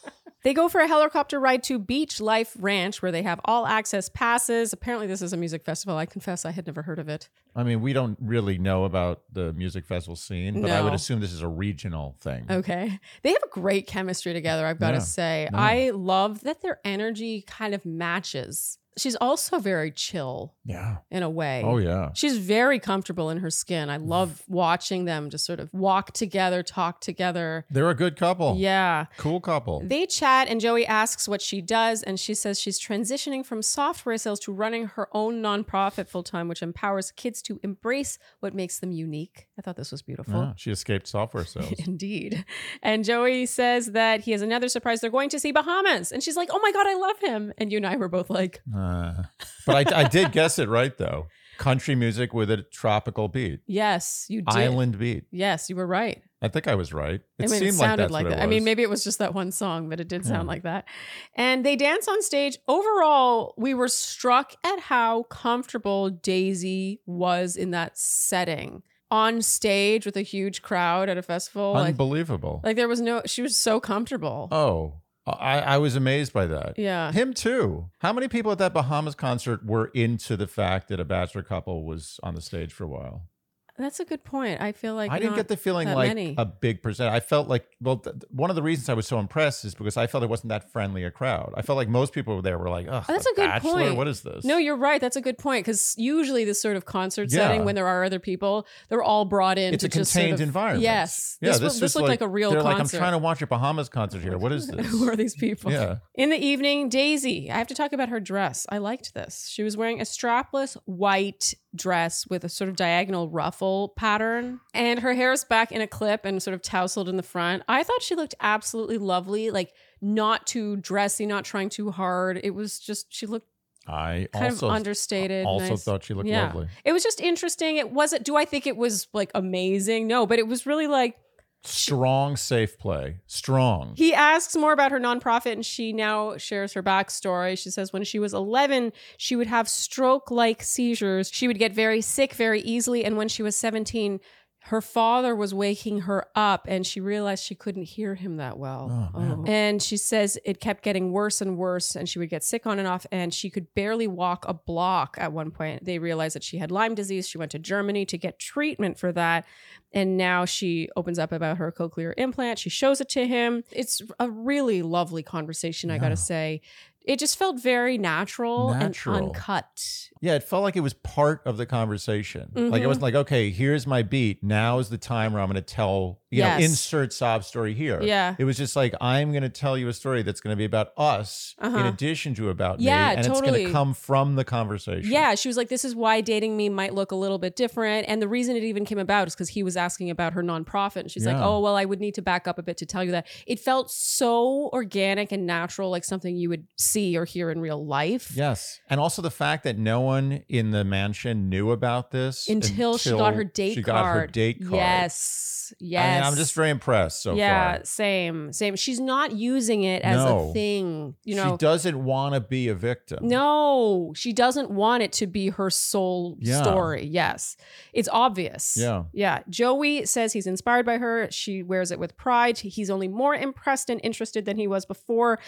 [SPEAKER 1] They go for a helicopter ride to Beach Life Ranch, where they have all access passes. Apparently, this is a music festival. I confess I had never heard of it.
[SPEAKER 2] I mean, we don't really know about the music festival scene, but I would
[SPEAKER 1] No.
[SPEAKER 2] assume this is a regional thing.
[SPEAKER 1] Okay. They have a great chemistry together, I've got to
[SPEAKER 2] Yeah.
[SPEAKER 1] say.
[SPEAKER 2] Yeah.
[SPEAKER 1] I love that their energy kind of matches. She's also very chill
[SPEAKER 2] Yeah.
[SPEAKER 1] in a way.
[SPEAKER 2] Oh, yeah.
[SPEAKER 1] She's very comfortable in her skin. I love watching them just sort of walk together, talk together.
[SPEAKER 2] They're a good couple.
[SPEAKER 1] Yeah.
[SPEAKER 2] Cool couple.
[SPEAKER 1] They chat and Joey asks what she does, and she says she's transitioning from software sales to running her own nonprofit full time, which empowers kids to embrace what makes them unique. I thought this was beautiful.
[SPEAKER 2] Yeah, she escaped software sales.
[SPEAKER 1] Indeed. And Joey says that he has another surprise. They're going to see Bahamas. And she's like, oh my God, I love him. And you and I were both like,
[SPEAKER 2] Uh, but I, I did guess it right, though. Country music with a tropical beat.
[SPEAKER 1] yes, you did.
[SPEAKER 2] Island beat.
[SPEAKER 1] Yes, you were right.
[SPEAKER 2] I think I was right. It
[SPEAKER 1] I mean,
[SPEAKER 2] seemed
[SPEAKER 1] it
[SPEAKER 2] like
[SPEAKER 1] sounded
[SPEAKER 2] that's
[SPEAKER 1] like
[SPEAKER 2] what
[SPEAKER 1] that.
[SPEAKER 2] it
[SPEAKER 1] I mean,
[SPEAKER 2] was.
[SPEAKER 1] maybe it was just that one song, but it did sound
[SPEAKER 2] Yeah.
[SPEAKER 1] like that. And they dance on stage. Overall, we were struck at how comfortable Daisy was in that setting. On stage with a huge crowd at a festival. Like,
[SPEAKER 2] Unbelievable.
[SPEAKER 1] like there was no, she was so comfortable.
[SPEAKER 2] oh, I, I was amazed by that.
[SPEAKER 1] Yeah.
[SPEAKER 2] Him too. How many people at that Bahamas concert were into the fact that a bachelor couple was on the stage for a while?
[SPEAKER 1] That's a good point. I feel like
[SPEAKER 2] I didn't
[SPEAKER 1] not
[SPEAKER 2] get the feeling
[SPEAKER 1] that
[SPEAKER 2] like
[SPEAKER 1] many.
[SPEAKER 2] a big percent. I felt like, well, th- one of the reasons I was so impressed is because I felt it wasn't that friendly a crowd. I felt like most people there were like, oh,
[SPEAKER 1] that's
[SPEAKER 2] the
[SPEAKER 1] a good
[SPEAKER 2] Bachelor?
[SPEAKER 1] point.
[SPEAKER 2] What is this?
[SPEAKER 1] No, you're right. That's a good point. Because usually this sort of concert
[SPEAKER 2] Yeah.
[SPEAKER 1] setting, when there are other people, they're all brought in
[SPEAKER 2] It's
[SPEAKER 1] to
[SPEAKER 2] a
[SPEAKER 1] just
[SPEAKER 2] contained
[SPEAKER 1] sort of,
[SPEAKER 2] environment.
[SPEAKER 1] Yes.
[SPEAKER 2] Yeah,
[SPEAKER 1] this,
[SPEAKER 2] this,
[SPEAKER 1] this,
[SPEAKER 2] was
[SPEAKER 1] looked like, a real
[SPEAKER 2] they're
[SPEAKER 1] concert.
[SPEAKER 2] like, I'm trying to watch a Bahamas concert here. What is this?
[SPEAKER 1] Who are these people?
[SPEAKER 2] Yeah.
[SPEAKER 1] In the evening, Daisy, I have to talk about her dress. I liked this. She was wearing a strapless white dress with a sort of diagonal ruffle pattern, and her hair is back in a clip and sort of tousled in the front. I thought she looked absolutely lovely, like not too dressy, not trying too hard. It was just, she looked
[SPEAKER 2] I
[SPEAKER 1] kind
[SPEAKER 2] also
[SPEAKER 1] of understated.
[SPEAKER 2] also
[SPEAKER 1] nice.
[SPEAKER 2] thought she looked
[SPEAKER 1] Yeah.
[SPEAKER 2] lovely.
[SPEAKER 1] It was just interesting. It wasn't, do I think it was like amazing? No, but it was really like,
[SPEAKER 2] Strong, safe play. Strong.
[SPEAKER 1] he asks more about her nonprofit, and she now shares her backstory. She says when she was eleven, she would have stroke-like seizures. She would get very sick very easily. And when she was seventeen, her father was waking her up, and she realized she couldn't hear him that well.
[SPEAKER 2] Oh, man.
[SPEAKER 1] And she says it kept getting worse and worse, and she would get sick on and off, and she could barely walk a block at one point. They realized that she had Lyme disease. She went to Germany to get treatment for that. And now she opens up about her cochlear implant. She shows it to him. It's a really lovely conversation, I
[SPEAKER 2] Yeah.
[SPEAKER 1] gotta say. It just felt very natural,
[SPEAKER 2] Natural.
[SPEAKER 1] and uncut.
[SPEAKER 2] Yeah, it felt like it was part of the conversation. Like it
[SPEAKER 1] Mhm.
[SPEAKER 2] wasn't like, okay, here's my beat. Now is the time where I'm going to tell, you
[SPEAKER 1] Yes.
[SPEAKER 2] know, insert sob story here.
[SPEAKER 1] Yeah.
[SPEAKER 2] It was just like, I'm going to tell you a story that's going to be about us in
[SPEAKER 1] Uh-huh.
[SPEAKER 2] addition to about
[SPEAKER 1] Yeah,
[SPEAKER 2] me. And it's going
[SPEAKER 1] totally.
[SPEAKER 2] to come from the conversation.
[SPEAKER 1] Yeah, she was like, this is why dating me might look a little bit different. And the reason it even came about is because he was asking about her nonprofit. And she's like,
[SPEAKER 2] Yeah.
[SPEAKER 1] oh, well, I would need to back up a bit to tell you that. It felt so organic and natural, like something you would see or hear in real life.
[SPEAKER 2] Yes. And also the fact that no one in the mansion knew about this
[SPEAKER 1] Until, she got her
[SPEAKER 2] until
[SPEAKER 1] date
[SPEAKER 2] she
[SPEAKER 1] card.
[SPEAKER 2] got her date card.
[SPEAKER 1] Yes. Yes.
[SPEAKER 2] I am just very impressed so
[SPEAKER 1] yeah,
[SPEAKER 2] far.
[SPEAKER 1] same, same. She's not using it as
[SPEAKER 2] No.
[SPEAKER 1] a thing, you know.
[SPEAKER 2] She doesn't want to be a victim.
[SPEAKER 1] No, she doesn't want it to be her sole
[SPEAKER 2] Yeah.
[SPEAKER 1] story. Yes. It's obvious.
[SPEAKER 2] Yeah.
[SPEAKER 1] Yeah. Joey says he's inspired by her. She wears it with pride. He's only more impressed and interested than he was before.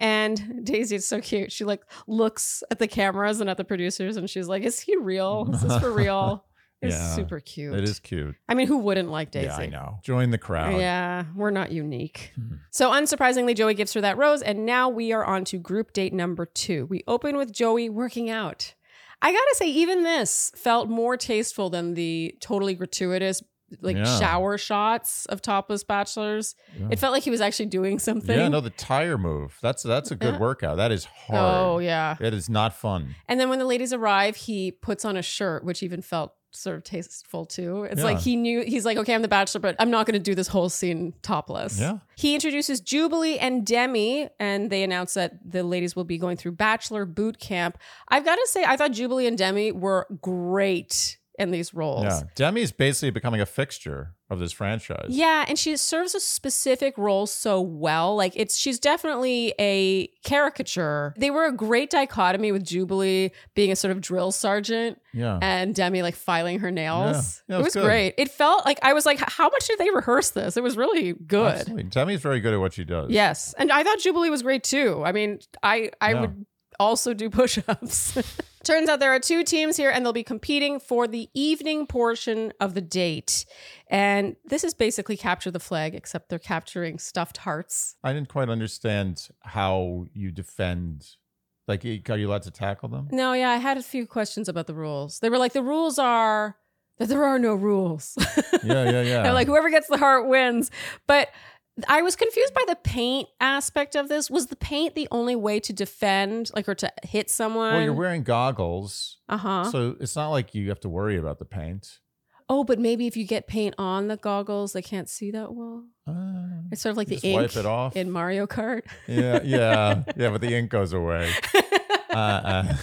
[SPEAKER 1] And Daisy is so cute. She like looks at the cameras and at the producers and she's like, is he real? Is this for real? It's
[SPEAKER 2] Yeah,
[SPEAKER 1] super cute.
[SPEAKER 2] It is cute.
[SPEAKER 1] I mean, who wouldn't like Daisy?
[SPEAKER 2] Yeah, I know. Join the crowd.
[SPEAKER 1] Yeah, we're not unique.
[SPEAKER 2] Hmm.
[SPEAKER 1] So unsurprisingly, Joey gives her that rose, and now we are on to group date number two. We open with Joey working out. I gotta say, even this felt more tasteful than the totally gratuitous like
[SPEAKER 2] Yeah.
[SPEAKER 1] shower shots of topless bachelors.
[SPEAKER 2] Yeah.
[SPEAKER 1] It felt like he was actually doing something.
[SPEAKER 2] Yeah, no, the tire move. That's that's a good
[SPEAKER 1] Yeah.
[SPEAKER 2] workout. That is hard.
[SPEAKER 1] Oh, yeah.
[SPEAKER 2] It is not fun.
[SPEAKER 1] And then when the ladies arrive, he puts on a shirt, which even felt sort of tasteful too. It's
[SPEAKER 2] Yeah.
[SPEAKER 1] like he knew, he's like, okay, I'm the bachelor, but I'm not going to do this whole scene topless.
[SPEAKER 2] Yeah.
[SPEAKER 1] He introduces Jubilee and Demi, and they announce that the ladies will be going through bachelor boot camp. I've got to say, I thought Jubilee and Demi were great in these roles.
[SPEAKER 2] Yeah. Demi's basically becoming a fixture of this franchise.
[SPEAKER 1] Yeah, and she serves a specific role so well. Like it's she's definitely a caricature. They were a great dichotomy with Jubilee being a sort of drill sergeant
[SPEAKER 2] Yeah.
[SPEAKER 1] and Demi like filing her nails.
[SPEAKER 2] Yeah, yeah, it
[SPEAKER 1] it
[SPEAKER 2] was
[SPEAKER 1] was
[SPEAKER 2] good.
[SPEAKER 1] great. It felt like I was like, how much did they rehearse this? It was really good.
[SPEAKER 2] Absolutely. Demi's very good at what she does.
[SPEAKER 1] Yes. And I thought Jubilee was great too. I mean, I I
[SPEAKER 2] Yeah.
[SPEAKER 1] would also do push-ups. Turns out there are two teams here and they'll be competing for the evening portion of the date. And this is basically capture the flag, except they're capturing stuffed hearts.
[SPEAKER 2] I didn't quite understand how you defend. Like, are you allowed to tackle them?
[SPEAKER 1] No, yeah, I had a few questions about the rules. They were like, the rules are that there are no rules.
[SPEAKER 2] Yeah, yeah, yeah.
[SPEAKER 1] They're like, whoever gets the heart wins. But I was confused by the paint aspect of this. Was the paint the only way to defend, like, or to hit someone?
[SPEAKER 2] Well, you're wearing goggles,
[SPEAKER 1] Uh-huh.
[SPEAKER 2] so it's not like you have to worry about the paint.
[SPEAKER 1] Oh, but maybe if you get paint on the goggles, they can't see that well.
[SPEAKER 2] Uh,
[SPEAKER 1] It's sort of like the
[SPEAKER 2] just
[SPEAKER 1] ink
[SPEAKER 2] wipe it off.
[SPEAKER 1] in Mario Kart.
[SPEAKER 2] Yeah, yeah, yeah. But the ink goes away. Uh, uh.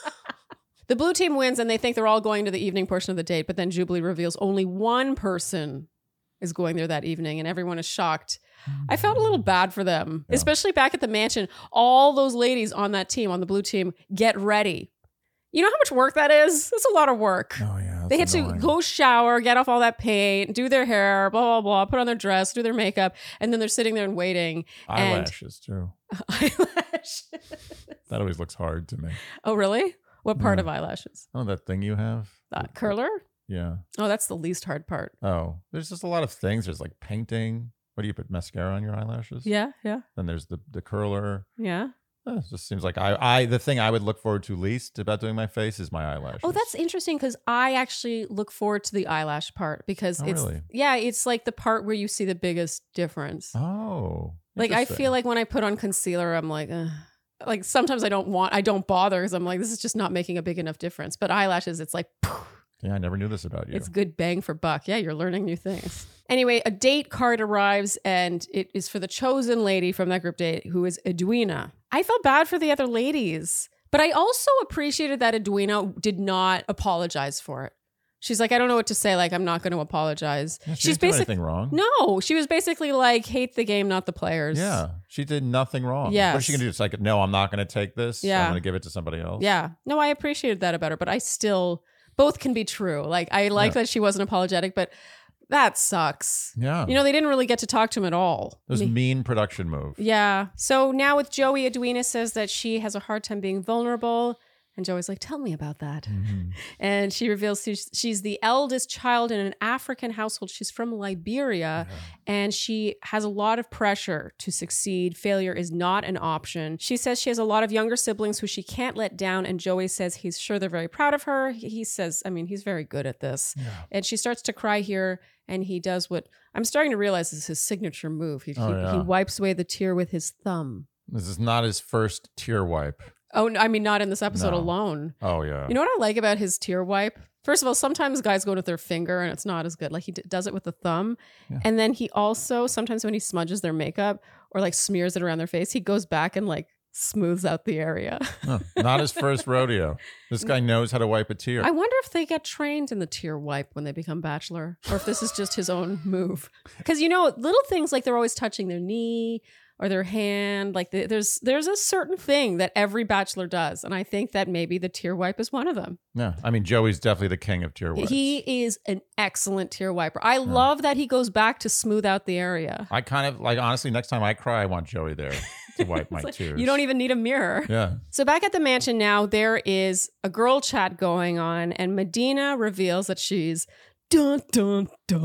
[SPEAKER 1] The blue team wins and they think they're all going to the evening portion of the date, but then Jubilee reveals only one person is going there that evening and everyone is shocked. I felt a little bad for them,
[SPEAKER 2] Yeah.
[SPEAKER 1] especially back at the mansion. All those ladies on that team, on the blue team, get ready. You know how much work that is? It's a lot of work.
[SPEAKER 2] Oh yeah,
[SPEAKER 1] They had
[SPEAKER 2] that's
[SPEAKER 1] to
[SPEAKER 2] annoying.
[SPEAKER 1] go shower, get off all that paint, do their hair, blah, blah, blah, put on their dress, do their makeup, and then they're sitting there and waiting.
[SPEAKER 2] Eyelashes too.
[SPEAKER 1] Eyelash.
[SPEAKER 2] That always looks hard to me.
[SPEAKER 1] Oh, really? What part
[SPEAKER 2] Yeah.
[SPEAKER 1] of eyelashes?
[SPEAKER 2] Oh, that thing you have.
[SPEAKER 1] That curler?
[SPEAKER 2] Yeah.
[SPEAKER 1] Oh, that's the least hard part.
[SPEAKER 2] Oh, there's just a lot of things. There's like painting. What do you put mascara on your eyelashes?
[SPEAKER 1] Yeah, yeah,
[SPEAKER 2] Then there's the the curler.
[SPEAKER 1] yeah.
[SPEAKER 2] Eh, it just seems like I I the thing I would look forward to least about doing my face is my eyelashes.
[SPEAKER 1] Oh, that's interesting because I actually look forward to the eyelash part because
[SPEAKER 2] Oh,
[SPEAKER 1] it's
[SPEAKER 2] really?
[SPEAKER 1] yeah, it's like the part where you see the biggest difference.
[SPEAKER 2] Oh.
[SPEAKER 1] Like I
[SPEAKER 2] interesting.
[SPEAKER 1] feel like when I put on concealer, I'm like, Ugh. Like sometimes I don't want, I don't bother because I'm like, this is just not making a big enough difference. But eyelashes, it's like,
[SPEAKER 2] Yeah, I never knew this about you.
[SPEAKER 1] it's good bang for buck. Yeah, you're learning new things. Anyway, a date card arrives and it is for the chosen lady from that group date who is Edwina. I felt bad for the other ladies, but I also appreciated that Edwina did not apologize for it. She's like, I don't know what to say. Like, I'm not going to apologize.
[SPEAKER 2] Yeah, she
[SPEAKER 1] She's
[SPEAKER 2] didn't do
[SPEAKER 1] basically
[SPEAKER 2] anything wrong.
[SPEAKER 1] no. She was basically like, hate the game, not the players.
[SPEAKER 2] Yeah, she did nothing wrong. What is
[SPEAKER 1] Yes.
[SPEAKER 2] she gonna do? It's like, no, I'm not gonna take this.
[SPEAKER 1] Yeah.
[SPEAKER 2] I'm gonna give it to somebody else.
[SPEAKER 1] Yeah. No, I appreciated that about her, but I still, both can be true. Like, I like
[SPEAKER 2] Yeah.
[SPEAKER 1] that she wasn't apologetic, but that sucks.
[SPEAKER 2] Yeah.
[SPEAKER 1] You know, they didn't really get to talk to him at all.
[SPEAKER 2] it was a
[SPEAKER 1] Me-
[SPEAKER 2] mean production move.
[SPEAKER 1] Yeah. So now with Joey, Edwina says that she has a hard time being vulnerable. And Joey's like, tell me about that.
[SPEAKER 2] Mhm.
[SPEAKER 1] And she reveals she's, she's the eldest child in an African household. She's from Liberia.
[SPEAKER 2] Yeah.
[SPEAKER 1] And she has a lot of pressure to succeed. Failure is not an option. She says she has a lot of younger siblings who she can't let down. And Joey says he's sure they're very proud of her. He says, I mean, he's very good at this.
[SPEAKER 2] Yeah.
[SPEAKER 1] And she starts to cry here. And he does what I'm starting to realize is his signature move. He,
[SPEAKER 2] Oh,
[SPEAKER 1] he,
[SPEAKER 2] yeah.
[SPEAKER 1] he wipes away the tear with his thumb.
[SPEAKER 2] This is not his first tear wipe.
[SPEAKER 1] Oh, no, I mean, not in this episode
[SPEAKER 2] No.
[SPEAKER 1] alone.
[SPEAKER 2] Oh yeah.
[SPEAKER 1] You know what I like about his tear wipe? First of all, sometimes guys go with their finger and it's not as good. Like he d- does it with the thumb.
[SPEAKER 2] Yeah.
[SPEAKER 1] And then he also, sometimes when he smudges their makeup or like smears it around their face, he goes back and like smooths out the area.
[SPEAKER 2] Huh, not his first rodeo. This guy knows how to wipe a tear.
[SPEAKER 1] I wonder if they get trained in the tear wipe when they become bachelor or if this is just his own move. Because, you know, little things like they're always touching their knee or their hand. Like the, there's there's a certain thing that every bachelor does. And I think that maybe the tear wipe is one of them.
[SPEAKER 2] Yeah. I mean, Joey's definitely the king of tear wipes.
[SPEAKER 1] He is an excellent tear wiper. I love that he goes back to smooth out the area.
[SPEAKER 2] I kind of like, honestly, next time I cry, I want Joey there to wipe my
[SPEAKER 1] It's like,
[SPEAKER 2] tears.
[SPEAKER 1] you don't even need a mirror.
[SPEAKER 2] Yeah.
[SPEAKER 1] So back at the mansion now, there is a girl chat going on, and Medina reveals that she's dun dun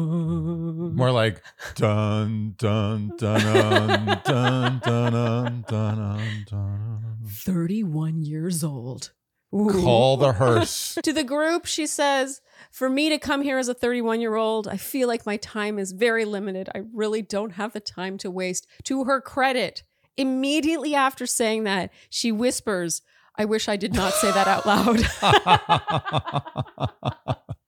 [SPEAKER 1] dun.
[SPEAKER 2] More like dun dun dun dun dun dun dun dun dun.
[SPEAKER 1] thirty-one years old. Ooh.
[SPEAKER 2] Call the hearse.
[SPEAKER 1] To the group, she says, for me to come here as a thirty-one year old, I feel like my time is very limited. I really don't have the time to waste. To her credit, immediately after saying that, she whispers, I wish I did not say that out loud.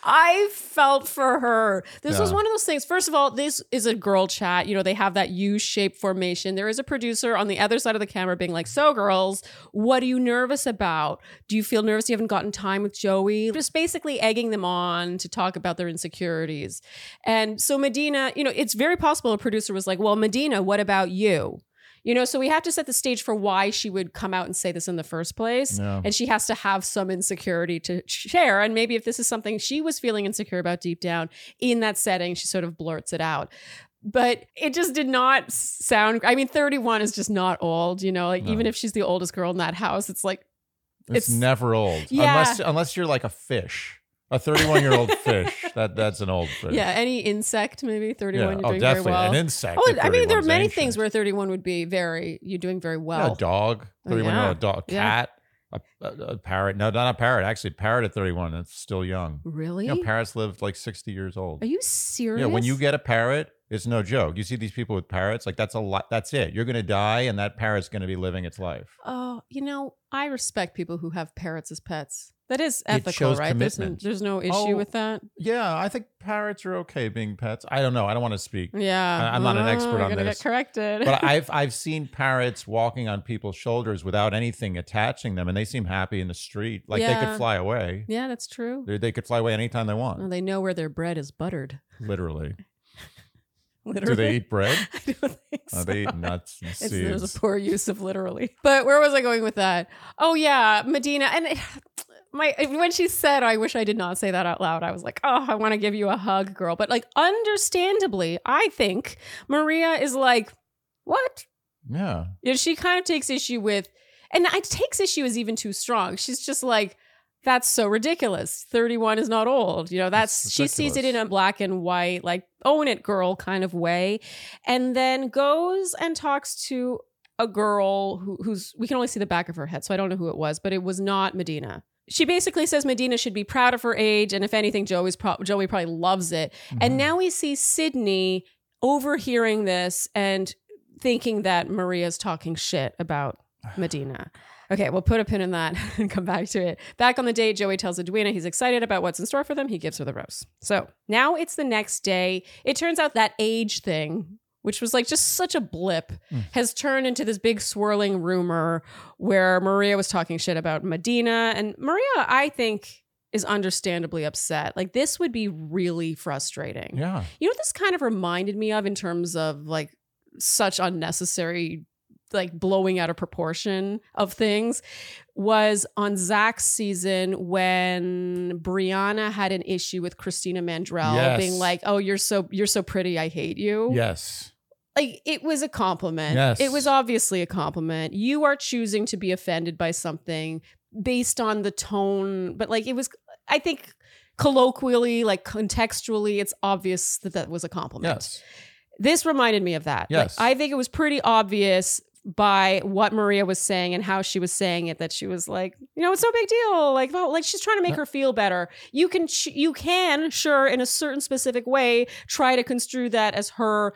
[SPEAKER 1] I felt for her. This
[SPEAKER 2] Yeah.
[SPEAKER 1] was one of those things. First of all, this is a girl chat. You know, they have that U-shaped formation. There is a producer on the other side of the camera being like, so girls, what are you nervous about? Do you feel nervous you haven't gotten time with Joey? Just basically egging them on to talk about their insecurities. And so Medina, you know, it's very possible a producer was like, well, Medina, what about you? You know, so we have to set the stage for why she would come out and say this in the first place.
[SPEAKER 2] Yeah.
[SPEAKER 1] And she has to have some insecurity to share. And maybe if this is something she was feeling insecure about deep down in that setting, she sort of blurts it out. But it just did not sound, I mean, thirty-one is just not old, you know, like
[SPEAKER 2] No.
[SPEAKER 1] even if she's the oldest girl in that house, it's like,
[SPEAKER 2] It's,
[SPEAKER 1] It's-
[SPEAKER 2] never old.
[SPEAKER 1] Yeah.
[SPEAKER 2] Unless unless you're like a fish. A thirty-one-year-old fish. That that's an old fish.
[SPEAKER 1] yeah, any insect, maybe thirty-one,
[SPEAKER 2] Yeah.
[SPEAKER 1] you're
[SPEAKER 2] Oh,
[SPEAKER 1] doing very
[SPEAKER 2] definitely.
[SPEAKER 1] well.
[SPEAKER 2] An insect.
[SPEAKER 1] Oh,
[SPEAKER 2] at
[SPEAKER 1] I mean, there are
[SPEAKER 2] 31's
[SPEAKER 1] many
[SPEAKER 2] ancient.
[SPEAKER 1] things where thirty-one would be very, you're doing very
[SPEAKER 2] Yeah,
[SPEAKER 1] well.
[SPEAKER 2] a dog.
[SPEAKER 1] Oh,
[SPEAKER 2] thirty-one-year-old
[SPEAKER 1] yeah.
[SPEAKER 2] dog. A
[SPEAKER 1] Yeah.
[SPEAKER 2] cat. A, a, a parrot. No, not a parrot. Actually, a parrot at thirty-one. It's still young.
[SPEAKER 1] Really?
[SPEAKER 2] You know, parrots live like sixty years old.
[SPEAKER 1] Are you serious?
[SPEAKER 2] Yeah, when you get a parrot, it's no joke. You see these people with parrots, like that's a lot. That's it. You're gonna die, and that parrot's gonna be living its life.
[SPEAKER 1] Oh, you know, I respect people who have parrots as pets. That is
[SPEAKER 2] It
[SPEAKER 1] ethical,
[SPEAKER 2] shows
[SPEAKER 1] right? There's,
[SPEAKER 2] commitment.
[SPEAKER 1] there's no issue
[SPEAKER 2] Oh,
[SPEAKER 1] with that.
[SPEAKER 2] Yeah, I think parrots are okay being pets. I don't know. I don't want to speak,
[SPEAKER 1] Yeah,
[SPEAKER 2] I- I'm not an expert
[SPEAKER 1] Oh,
[SPEAKER 2] on
[SPEAKER 1] you're gonna
[SPEAKER 2] this.
[SPEAKER 1] Get corrected.
[SPEAKER 2] but I've I've seen parrots walking on people's shoulders without anything attaching them, and they seem happy in the street, like they
[SPEAKER 1] Yeah.
[SPEAKER 2] could fly away.
[SPEAKER 1] yeah, that's true.
[SPEAKER 2] They, they could fly away anytime they want.
[SPEAKER 1] Well, they know where their bread is buttered.
[SPEAKER 2] Literally.
[SPEAKER 1] Literally.
[SPEAKER 2] Do they eat bread?
[SPEAKER 1] I don't think so.
[SPEAKER 2] Oh, they eat nuts and
[SPEAKER 1] It's, there's
[SPEAKER 2] seeds.
[SPEAKER 1] a poor use of literally. But where was I going with that? Oh yeah, Medina. And it- my when she said, "I wish I did not say that out loud," I was like, "Oh, I want to give you a hug, girl." But like, understandably, I think Maria is like, "What?"
[SPEAKER 2] Yeah.
[SPEAKER 1] You know, she kind of takes issue with, and I takes issue is even too strong. She's just like, that's so ridiculous. thirty-one is not old. You know, that's,
[SPEAKER 2] It's
[SPEAKER 1] she sees it in
[SPEAKER 2] ridiculous.
[SPEAKER 1] a black and white, like own it girl kind of way. And then goes and talks to a girl who, who's, we can only see the back of her head. So I don't know who it was, but it was not Medina. She basically says Medina should be proud of her age. And if anything, Joey's pro- Joey probably loves it. And
[SPEAKER 2] Mhm.
[SPEAKER 1] now we see Sydney overhearing this and thinking that Maria's talking shit about Medina. Okay, we'll put a pin in that and come back to it. Back on the date, Joey tells Edwina he's excited about what's in store for them. He gives her the rose. So now it's the next day. It turns out that age thing, which was like just such a blip,
[SPEAKER 2] Mm.
[SPEAKER 1] has turned into this big swirling rumor where Maria was talking shit about Medina. And Maria, I think, is understandably upset. Like, this would be really frustrating.
[SPEAKER 2] Yeah.
[SPEAKER 1] You know what this kind of reminded me of in terms of like such unnecessary, like blowing out of proportion of things, was on Zach's season when Brianna had an issue with Christina Mandrell
[SPEAKER 2] Yes.
[SPEAKER 1] being like, "Oh, you're so you're so pretty, I hate you."
[SPEAKER 2] Yes.
[SPEAKER 1] Like, it was a compliment.
[SPEAKER 2] Yes.
[SPEAKER 1] It was obviously a compliment. You are choosing to be offended by something based on the tone, but like it was, I think colloquially, like contextually, it's obvious that that was a compliment.
[SPEAKER 2] Yes.
[SPEAKER 1] This reminded me of that.
[SPEAKER 2] Yes.
[SPEAKER 1] Like, I think it was pretty obvious by what Maria was saying and how she was saying it that she was like, you know, it's no big deal. Like, oh, like she's trying to make her feel better. You can, sh- you can, sure, in a certain specific way, try to construe that as her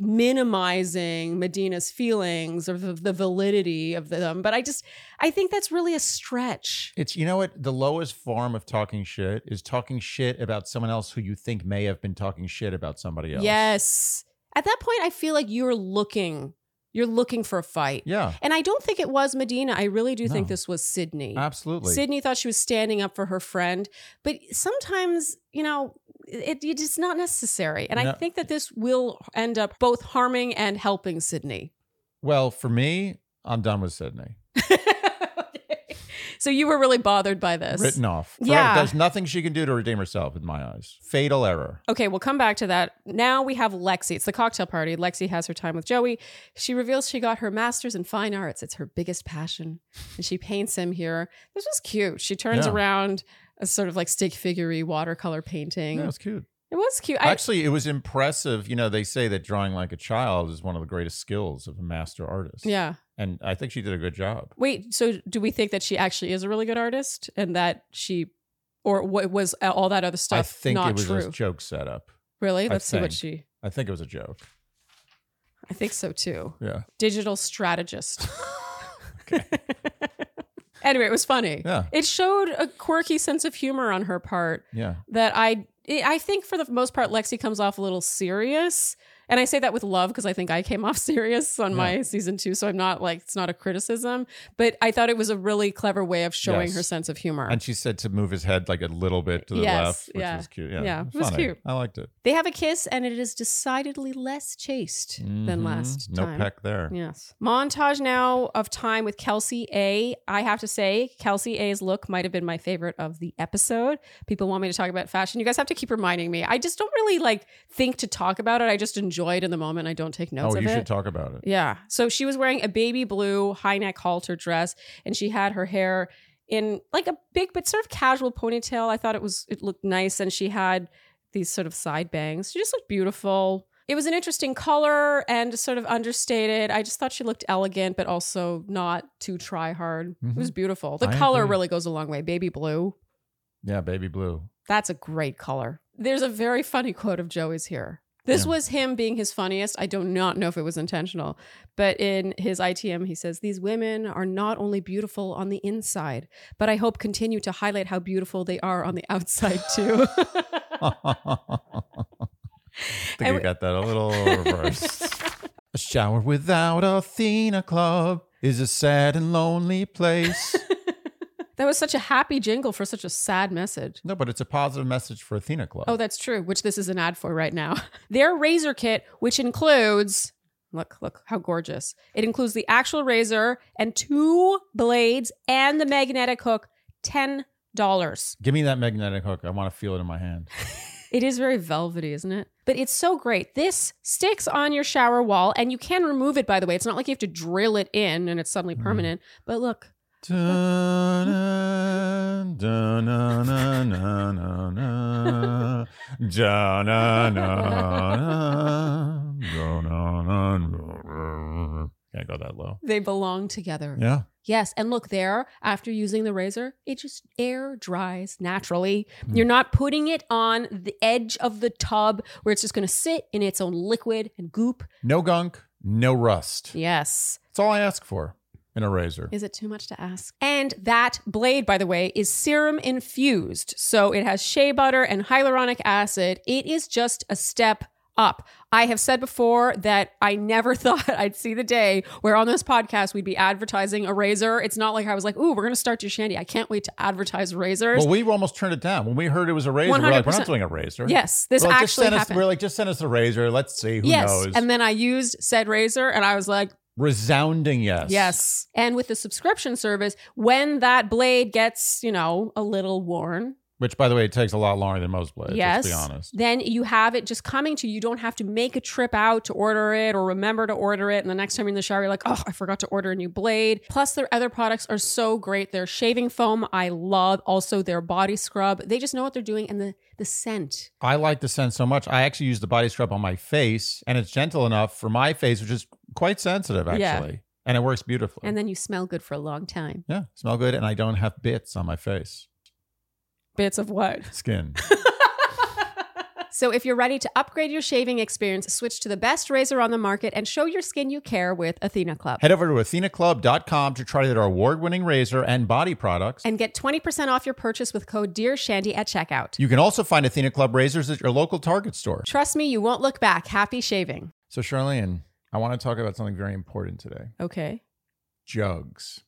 [SPEAKER 1] minimizing Medina's feelings or the, the validity of them. But I just, I think that's really a stretch.
[SPEAKER 2] It's, you know what? The lowest form of talking shit is talking shit about someone else who you think may have been talking shit about somebody else.
[SPEAKER 1] Yes. At that point, I feel like you're looking, you're looking for a fight.
[SPEAKER 2] Yeah.
[SPEAKER 1] And I don't think it was Medina. I really do think
[SPEAKER 2] No.
[SPEAKER 1] this was Sydney.
[SPEAKER 2] Absolutely.
[SPEAKER 1] Sydney thought she was standing up for her friend, but sometimes, you know, it, it is not necessary. And I
[SPEAKER 2] No.
[SPEAKER 1] think that this will end up both harming and helping Sydney.
[SPEAKER 2] Well, for me, I'm done with Sydney.
[SPEAKER 1] Okay. So you were really bothered by this.
[SPEAKER 2] Written off. Forever.
[SPEAKER 1] Yeah.
[SPEAKER 2] There's nothing she can do to redeem herself in my eyes. Fatal error.
[SPEAKER 1] Okay, we'll come back to that. Now we have Lexi. It's the cocktail party. Lexi has her time with Joey. She reveals she got her master's in fine arts. It's her biggest passion. And she paints him here. This was cute. She turns
[SPEAKER 2] Yeah.
[SPEAKER 1] around a sort of like stick figure-y watercolor painting.
[SPEAKER 2] Yeah, it's cute.
[SPEAKER 1] It was cute. I,
[SPEAKER 2] Actually, it was impressive. You know, they say that drawing like a child is one of the greatest skills of a master artist.
[SPEAKER 1] yeah.
[SPEAKER 2] And I think she did a good job.
[SPEAKER 1] Wait, so do we think that she actually is a really good artist and that she, or what was all that other stuff
[SPEAKER 2] I think
[SPEAKER 1] not
[SPEAKER 2] it was
[SPEAKER 1] true?
[SPEAKER 2] a joke setup.
[SPEAKER 1] Really?
[SPEAKER 2] I
[SPEAKER 1] Let's see what
[SPEAKER 2] think.
[SPEAKER 1] she,
[SPEAKER 2] I think it was a joke.
[SPEAKER 1] I think so too.
[SPEAKER 2] Yeah.
[SPEAKER 1] Digital strategist.
[SPEAKER 2] Okay.
[SPEAKER 1] Anyway, it was funny.
[SPEAKER 2] Yeah.
[SPEAKER 1] It showed a quirky sense of humor on her part
[SPEAKER 2] Yeah.
[SPEAKER 1] that I I think for the most part, Lexi comes off a little serious. And I say that with love because I think I came off serious on
[SPEAKER 2] Yeah.
[SPEAKER 1] my season two. So I'm not like, it's not a criticism, but I thought it was a really clever way of showing
[SPEAKER 2] Yes.
[SPEAKER 1] her sense of humor.
[SPEAKER 2] And she said to move his head like a little bit to the
[SPEAKER 1] Yes,
[SPEAKER 2] left, which
[SPEAKER 1] yeah.
[SPEAKER 2] was cute. Yeah,
[SPEAKER 1] Yeah, it was
[SPEAKER 2] funny.
[SPEAKER 1] cute.
[SPEAKER 2] I liked it.
[SPEAKER 1] They have a kiss and it is decidedly less chaste than
[SPEAKER 2] Mhm.
[SPEAKER 1] last
[SPEAKER 2] No
[SPEAKER 1] time.
[SPEAKER 2] peck there.
[SPEAKER 1] Yes. Montage now of time with Kelsey A. I have to say, Kelsey A's look might have been my favorite of the episode. People want me to talk about fashion. You guys have to keep reminding me. I just don't really like think to talk about it. I just enjoy it in the moment. I don't take notes
[SPEAKER 2] Oh,
[SPEAKER 1] of
[SPEAKER 2] you
[SPEAKER 1] it.
[SPEAKER 2] should talk about it.
[SPEAKER 1] Yeah. So she was wearing a baby blue high neck halter dress and she had her hair in like a big but sort of casual ponytail. I thought it was it looked nice and she had these sort of side bangs. She just looked beautiful. It was an interesting color and sort of understated. I just thought she looked elegant but also not too try hard.
[SPEAKER 2] Mhm.
[SPEAKER 1] It was beautiful. The
[SPEAKER 2] I
[SPEAKER 1] color
[SPEAKER 2] agree.
[SPEAKER 1] really goes a long way. Baby blue.
[SPEAKER 2] Yeah, baby blue.
[SPEAKER 1] That's a great color. There's a very funny quote of Joey's here. This
[SPEAKER 2] Yeah.
[SPEAKER 1] was him being his funniest. I do not know if it was intentional, but in his I T M, he says, "These women are not only beautiful on the inside, but I hope continue to highlight how beautiful they are on the outside too."
[SPEAKER 2] I think I got that a little reversed. A shower without Athena Club is a sad and lonely place.
[SPEAKER 1] That was such a happy jingle for such a sad message.
[SPEAKER 2] No, but it's a positive message for Athena Club.
[SPEAKER 1] Oh, that's true, which this is an ad for right now. Their razor kit, which includes, look, look how gorgeous. It includes the actual razor and two blades and the magnetic hook, ten dollars.
[SPEAKER 2] Give me that magnetic hook. I want to feel it in my hand.
[SPEAKER 1] It is very velvety, isn't it? But it's so great. This sticks on your shower wall and you can remove it, by the way. It's not like you have to drill it in and it's suddenly permanent. But look.
[SPEAKER 2] Da-na, da-na, na, na, na, na. Da-na, na, na, da-na, na. Can't go that low.
[SPEAKER 1] They belong together.
[SPEAKER 2] Yeah.
[SPEAKER 1] Yes. And look there, after using the razor, it just air dries naturally. You're not putting it on the edge of the tub where it's just going to sit in its own liquid and goop.
[SPEAKER 2] No gunk, no rust.
[SPEAKER 1] Yes.
[SPEAKER 2] That's all I ask for in a razor.
[SPEAKER 1] Is it too much to ask? And that blade, by the way, is serum infused. So it has shea butter and hyaluronic acid. It is just a step up. I have said before that I never thought I'd see the day where on this podcast we'd be advertising a razor. It's not like I was like, ooh, we're going to start your Shandy. I can't wait to advertise razors.
[SPEAKER 2] Well, we almost turned it down. When we heard it was a razor, we're like, we're not
[SPEAKER 1] one hundred percent.
[SPEAKER 2] doing a razor.
[SPEAKER 1] Yes, this
[SPEAKER 2] We're like, just
[SPEAKER 1] actually
[SPEAKER 2] send us-
[SPEAKER 1] happened.
[SPEAKER 2] We're like, just send us a razor. Let's see. Who
[SPEAKER 1] yes.
[SPEAKER 2] knows?
[SPEAKER 1] And then I used said razor and I was like,
[SPEAKER 2] Resounding yes.
[SPEAKER 1] yes. And with the subscription service, when that blade gets, you know, a little worn,
[SPEAKER 2] Which, by the way, it takes a lot longer than most blades,
[SPEAKER 1] yes,
[SPEAKER 2] let's be honest.
[SPEAKER 1] then you have it just coming to you. You don't have to make a trip out to order it or remember to order it. And the next time you're in the shower, you're like, oh, I forgot to order a new blade. Plus, their other products are so great. Their shaving foam, I love. Also, their body scrub. They just know what they're doing. And the, the scent.
[SPEAKER 2] I like the scent so much. I actually use the body scrub on my face, and it's gentle enough for my face, which is quite sensitive, actually.
[SPEAKER 1] Yeah.
[SPEAKER 2] And it works beautifully.
[SPEAKER 1] And then you smell good for a long time.
[SPEAKER 2] yeah, smell good, and I don't have bits on my face.
[SPEAKER 1] Bits of what?
[SPEAKER 2] Skin.
[SPEAKER 1] So if you're ready to upgrade your shaving experience, switch to the best razor on the market and show your skin you care with Athena Club.
[SPEAKER 2] Head over to athena club dot com to try their award-winning razor and body products.
[SPEAKER 1] And get twenty percent off your purchase with code DearShandy at checkout.
[SPEAKER 2] You can also find Athena Club razors at your local Target store.
[SPEAKER 1] Trust me, you won't look back. Happy shaving.
[SPEAKER 2] So, Charlene, I want to talk about something very important today.
[SPEAKER 1] Okay.
[SPEAKER 2] Jugs.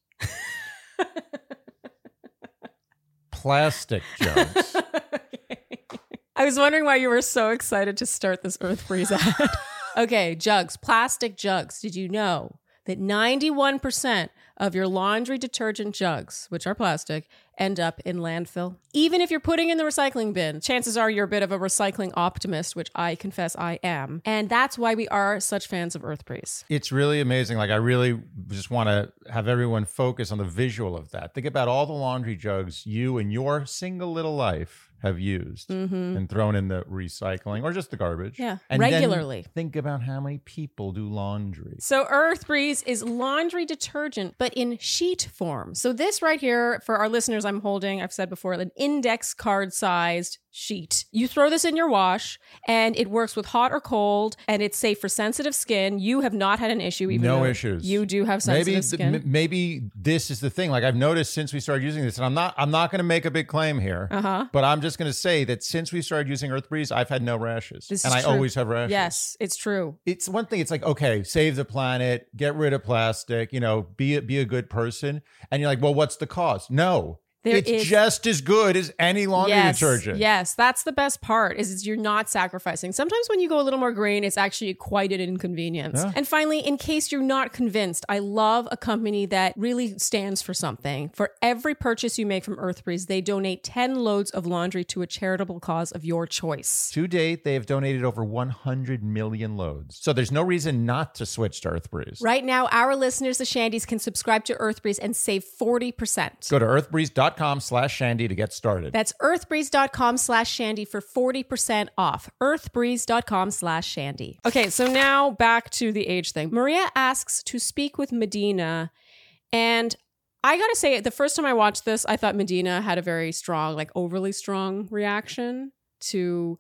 [SPEAKER 2] Plastic jugs.
[SPEAKER 1] I was wondering why you were so excited to start this Earth Breeze ad. Okay, jugs, plastic jugs. Did you know that ninety-one percent of your laundry detergent jugs, which are plastic, end up in landfill? Even if you're putting in the recycling bin, chances are you're a bit of a recycling optimist, which I confess I am. And that's why we are such fans of Earth Breeze.
[SPEAKER 2] It's really amazing. Like, I really just want to have everyone focus on the visual of that. Think about all the laundry jugs you in your single little life have used
[SPEAKER 1] Mm-hmm.
[SPEAKER 2] and thrown in the recycling or just the garbage.
[SPEAKER 1] Yeah,
[SPEAKER 2] And then
[SPEAKER 1] regularly.
[SPEAKER 2] think about how many people do laundry.
[SPEAKER 1] So Earth Breeze is laundry detergent, but in sheet form. So this right here, for our listeners, I'm holding, I've said before, an index card sized sheet. You throw this in your wash and it works with hot or cold and it's safe for sensitive skin. You have not had an issue even
[SPEAKER 2] no
[SPEAKER 1] though
[SPEAKER 2] issues.
[SPEAKER 1] You do have sensitive
[SPEAKER 2] maybe,
[SPEAKER 1] skin.
[SPEAKER 2] th- maybe this is the thing. Like I've noticed since we started using this, and I'm not I'm not going to make a big claim here,
[SPEAKER 1] uh-huh.
[SPEAKER 2] but I'm just going to say that since we started using Earth Breeze, I've had no rashes.
[SPEAKER 1] This
[SPEAKER 2] and
[SPEAKER 1] is
[SPEAKER 2] I
[SPEAKER 1] true.
[SPEAKER 2] always have rashes.
[SPEAKER 1] Yes, it's true.
[SPEAKER 2] It's one thing. It's like, okay, save the planet, get rid of plastic, you know, be a, be a good person. And you're like, well, what's the cost? No.
[SPEAKER 1] There
[SPEAKER 2] it's
[SPEAKER 1] is,
[SPEAKER 2] just as good as any laundry
[SPEAKER 1] yes,
[SPEAKER 2] detergent.
[SPEAKER 1] Yes, that's the best part is, is you're not sacrificing. Sometimes when you go a little more green, it's actually quite an inconvenience.
[SPEAKER 2] Yeah.
[SPEAKER 1] And finally, in case you're not convinced, I love a company that really stands for something. For every purchase you make from EarthBreeze, they donate ten loads of laundry to a charitable cause of your choice.
[SPEAKER 2] To date, they have donated over one hundred million loads. So there's no reason not to switch to EarthBreeze.
[SPEAKER 1] Right now, our listeners, the Shandies, can subscribe to EarthBreeze and save forty percent.
[SPEAKER 2] Go to earthbreeze.com slash Shandy to get started.
[SPEAKER 1] That's earthbreeze.com slash Shandy for forty percent off. earthbreeze.com slash Shandy. Okay, so now back to the age thing. Maria asks to speak with Medina, and I gotta say, the first time I watched this, I thought Medina had a very strong, like overly strong reaction to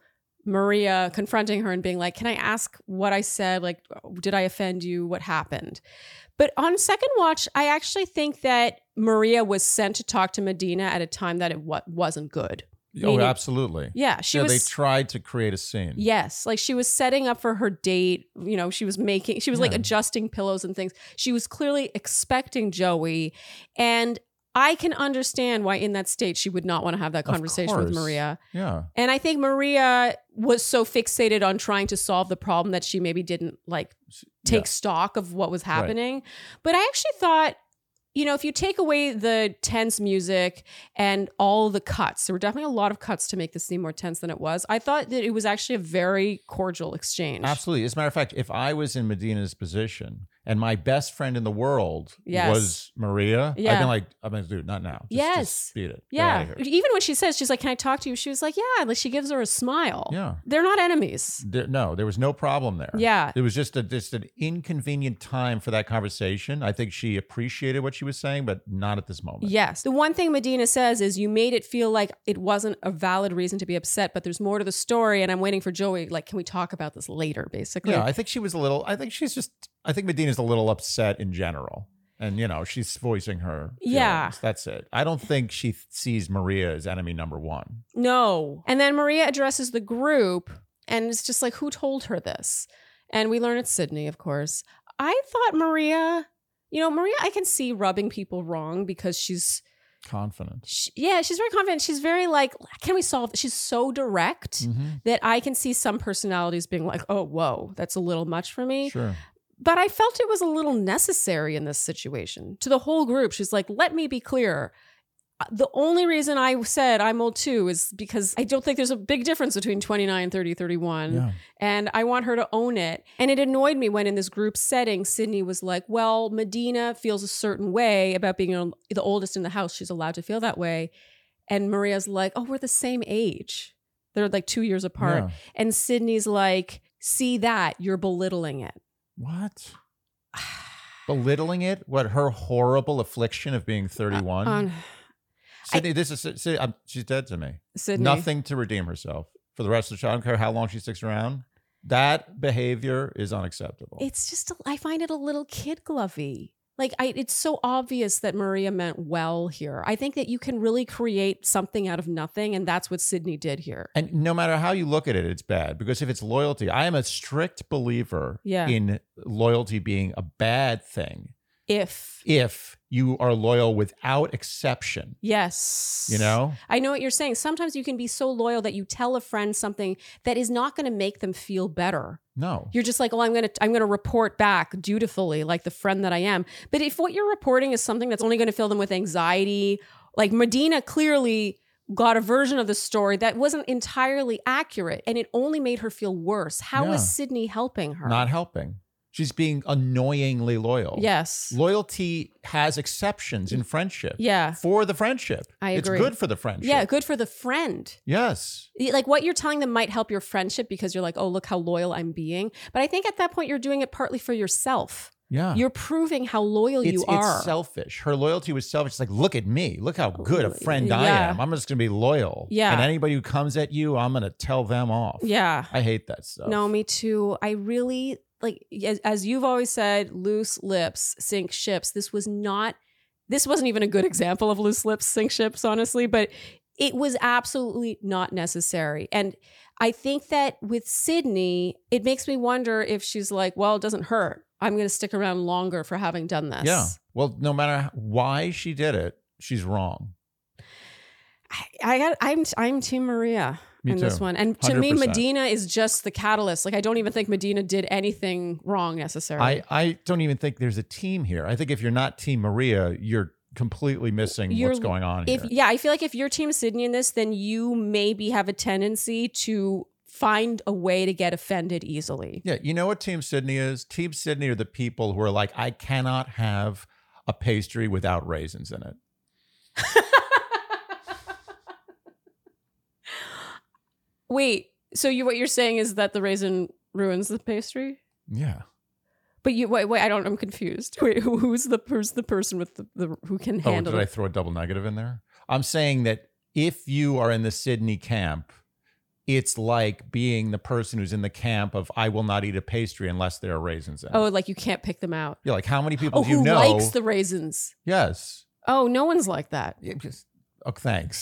[SPEAKER 1] Maria confronting her and being like, can I ask what I said? Like, did I offend you? What happened? But on second watch, I actually think that Maria was sent to talk to Medina at a time that it wa- wasn't good.
[SPEAKER 2] Oh,
[SPEAKER 1] Meaning,
[SPEAKER 2] absolutely.
[SPEAKER 1] Yeah, she
[SPEAKER 2] yeah,
[SPEAKER 1] was.
[SPEAKER 2] They tried to create a scene.
[SPEAKER 1] Yes, like she was setting up for her date. You know, she was making, she was like
[SPEAKER 2] Yeah.
[SPEAKER 1] adjusting pillows and things. She was clearly expecting Joey. And I can understand why in that state she would not want to have that
[SPEAKER 2] Of
[SPEAKER 1] conversation with
[SPEAKER 2] course.
[SPEAKER 1] Maria.
[SPEAKER 2] Yeah.
[SPEAKER 1] And I think Maria was so fixated on trying to solve the problem that she maybe didn't like take
[SPEAKER 2] Yeah.
[SPEAKER 1] stock of what was happening. But I actually thought, you know, if you take away the tense music and all the cuts, there were definitely a lot of cuts to make this scene more tense than it was. I thought that it was actually a very cordial exchange.
[SPEAKER 2] Absolutely. As a matter of fact, if I was in Medina's position and my best friend in the world
[SPEAKER 1] Yes.
[SPEAKER 2] was Maria,
[SPEAKER 1] Yeah.
[SPEAKER 2] I'd be like, I'm going to do it, not now. Just,
[SPEAKER 1] Yes.
[SPEAKER 2] Just beat it. Get
[SPEAKER 1] Yeah.
[SPEAKER 2] outta here.
[SPEAKER 1] Even when she says, she's like, can I talk to you? She was like, yeah. Like she gives her a smile.
[SPEAKER 2] Yeah.
[SPEAKER 1] They're not enemies.
[SPEAKER 2] There- no, there was no problem there.
[SPEAKER 1] Yeah.
[SPEAKER 2] It was just a just an inconvenient time for that conversation. I think she appreciated what she was saying, but not at this moment.
[SPEAKER 1] Yes. The one thing Medina says is you made it feel like it wasn't a valid reason to be upset, but there's more to the story. And I'm waiting for Joey. Like, can we talk about this later, basically?
[SPEAKER 2] Yeah, I think she was a little, I think she's just, I think Medina's a little upset in general. And, you know, she's voicing her feelings.
[SPEAKER 1] Yeah.
[SPEAKER 2] That's it. I don't think she th- sees Maria as enemy number one.
[SPEAKER 1] No. And then Maria addresses the group and it's just like, who told her this? And we learn it's Sydney, of course. I thought Maria, you know, Maria, I can see rubbing people wrong because she's,
[SPEAKER 2] Confident.
[SPEAKER 1] she, yeah, she's very confident. She's very like, can we solve this? She's so direct
[SPEAKER 2] Mhm.
[SPEAKER 1] that I can see some personalities being like, oh, whoa, that's a little much for me.
[SPEAKER 2] Sure.
[SPEAKER 1] But I felt it was a little necessary in this situation. To the whole group, she's like, let me be clear. The only reason I said I'm old too is because I don't think there's a big difference between twenty-nine, thirty, thirty-one.
[SPEAKER 2] Yeah.
[SPEAKER 1] And I want her to own it. And it annoyed me when in this group setting, Sydney was like, well, Medina feels a certain way about being the oldest in the house. She's allowed to feel that way. And Maria's like, oh, we're the same age. They're like two years apart.
[SPEAKER 2] Yeah.
[SPEAKER 1] And Sydney's like, see that, you're belittling it.
[SPEAKER 2] What? Belittling it? What, her horrible affliction of being thirty-one?
[SPEAKER 1] On
[SPEAKER 2] Sydney, this is Sydney, I'm, she's dead to me.
[SPEAKER 1] Sydney.
[SPEAKER 2] Nothing to redeem herself for the rest of the show. I don't care how long she sticks around. That behavior is unacceptable.
[SPEAKER 1] It's just, a, I find it a little kid glovey. Like, I, it's so obvious that Maria meant well here. I think that you can really create something out of nothing, and that's what Sydney did here.
[SPEAKER 2] And no matter how you look at it, it's bad. Because if it's loyalty, I am a strict believer
[SPEAKER 1] Yeah.
[SPEAKER 2] in loyalty being a bad thing
[SPEAKER 1] If,
[SPEAKER 2] if you are loyal without exception.
[SPEAKER 1] yes.
[SPEAKER 2] You know?
[SPEAKER 1] I know what you're saying. Sometimes you can be so loyal that you tell a friend something that is not going to make them feel better.
[SPEAKER 2] No.
[SPEAKER 1] You're just like, oh, I'm going to I'm going to report back dutifully like the friend that I am. But if what you're reporting is something that's only going to fill them with anxiety, like Medina clearly got a version of the story that wasn't entirely accurate and it only made her feel worse. How
[SPEAKER 2] Yeah.
[SPEAKER 1] is Sydney helping her?
[SPEAKER 2] Not helping. She's being annoyingly loyal.
[SPEAKER 1] Yes.
[SPEAKER 2] Loyalty has exceptions in friendship.
[SPEAKER 1] Yeah.
[SPEAKER 2] For the friendship.
[SPEAKER 1] I
[SPEAKER 2] It's
[SPEAKER 1] agree.
[SPEAKER 2] good for the friendship.
[SPEAKER 1] Yeah, good for the friend.
[SPEAKER 2] Yes.
[SPEAKER 1] Like what you're telling them might help your friendship because you're like, oh, look how loyal I'm being. But I think at that point you're doing it partly for yourself.
[SPEAKER 2] Yeah.
[SPEAKER 1] You're proving how loyal
[SPEAKER 2] It's,
[SPEAKER 1] you are.
[SPEAKER 2] it's selfish. Her loyalty was selfish. It's like, look at me. Look how good a friend I
[SPEAKER 1] Yeah.
[SPEAKER 2] am. I'm just going to be loyal.
[SPEAKER 1] Yeah.
[SPEAKER 2] And anybody who comes at you, I'm going to tell them off.
[SPEAKER 1] Yeah.
[SPEAKER 2] I hate that stuff.
[SPEAKER 1] No, me too. I really, like, as, as you've always said, loose lips sink ships. This was not, this wasn't even a good example of loose lips sink ships, honestly, but it was absolutely not necessary. And I think that with Sydney, it makes me wonder if she's like, well, it doesn't hurt. I'm going to stick around longer for having done this.
[SPEAKER 2] Yeah. Well, no matter why she did it, she's wrong.
[SPEAKER 1] I, I got. I'm. I'm Team Maria
[SPEAKER 2] Me
[SPEAKER 1] in
[SPEAKER 2] too.
[SPEAKER 1] this one, and to me,
[SPEAKER 2] one hundred percent.
[SPEAKER 1] Medina is just the catalyst. Like, I don't even think Medina did anything wrong necessarily.
[SPEAKER 2] I, I don't even think there's a team here. I think if you're not Team Maria, you're completely missing
[SPEAKER 1] You're-
[SPEAKER 2] what's going on
[SPEAKER 1] if
[SPEAKER 2] here.
[SPEAKER 1] yeah, I feel like if you're Team Sydney in this, then you maybe have a tendency to find a way to get offended easily.
[SPEAKER 2] Yeah, you know what Team Sydney is? Team Sydney are the people who are like, I cannot have a pastry without raisins in it.
[SPEAKER 1] Wait, so you what you're saying is that the raisin ruins the pastry?
[SPEAKER 2] Yeah.
[SPEAKER 1] But you wait, wait, I don't. I'm confused. Wait, who, who's the who's the person with the, the who can
[SPEAKER 2] Oh,
[SPEAKER 1] handle
[SPEAKER 2] did I
[SPEAKER 1] it?
[SPEAKER 2] throw a double negative in there? I'm saying that if you are in the Sydney camp, it's like being the person who's in the camp of I will not eat a pastry unless there are raisins in it.
[SPEAKER 1] Oh, like you can't pick them out.
[SPEAKER 2] Yeah, like how many people
[SPEAKER 1] Oh,
[SPEAKER 2] do you
[SPEAKER 1] who
[SPEAKER 2] know?
[SPEAKER 1] likes the raisins?
[SPEAKER 2] Yes.
[SPEAKER 1] Oh, no one's like that.
[SPEAKER 2] Yeah, just, oh, thanks.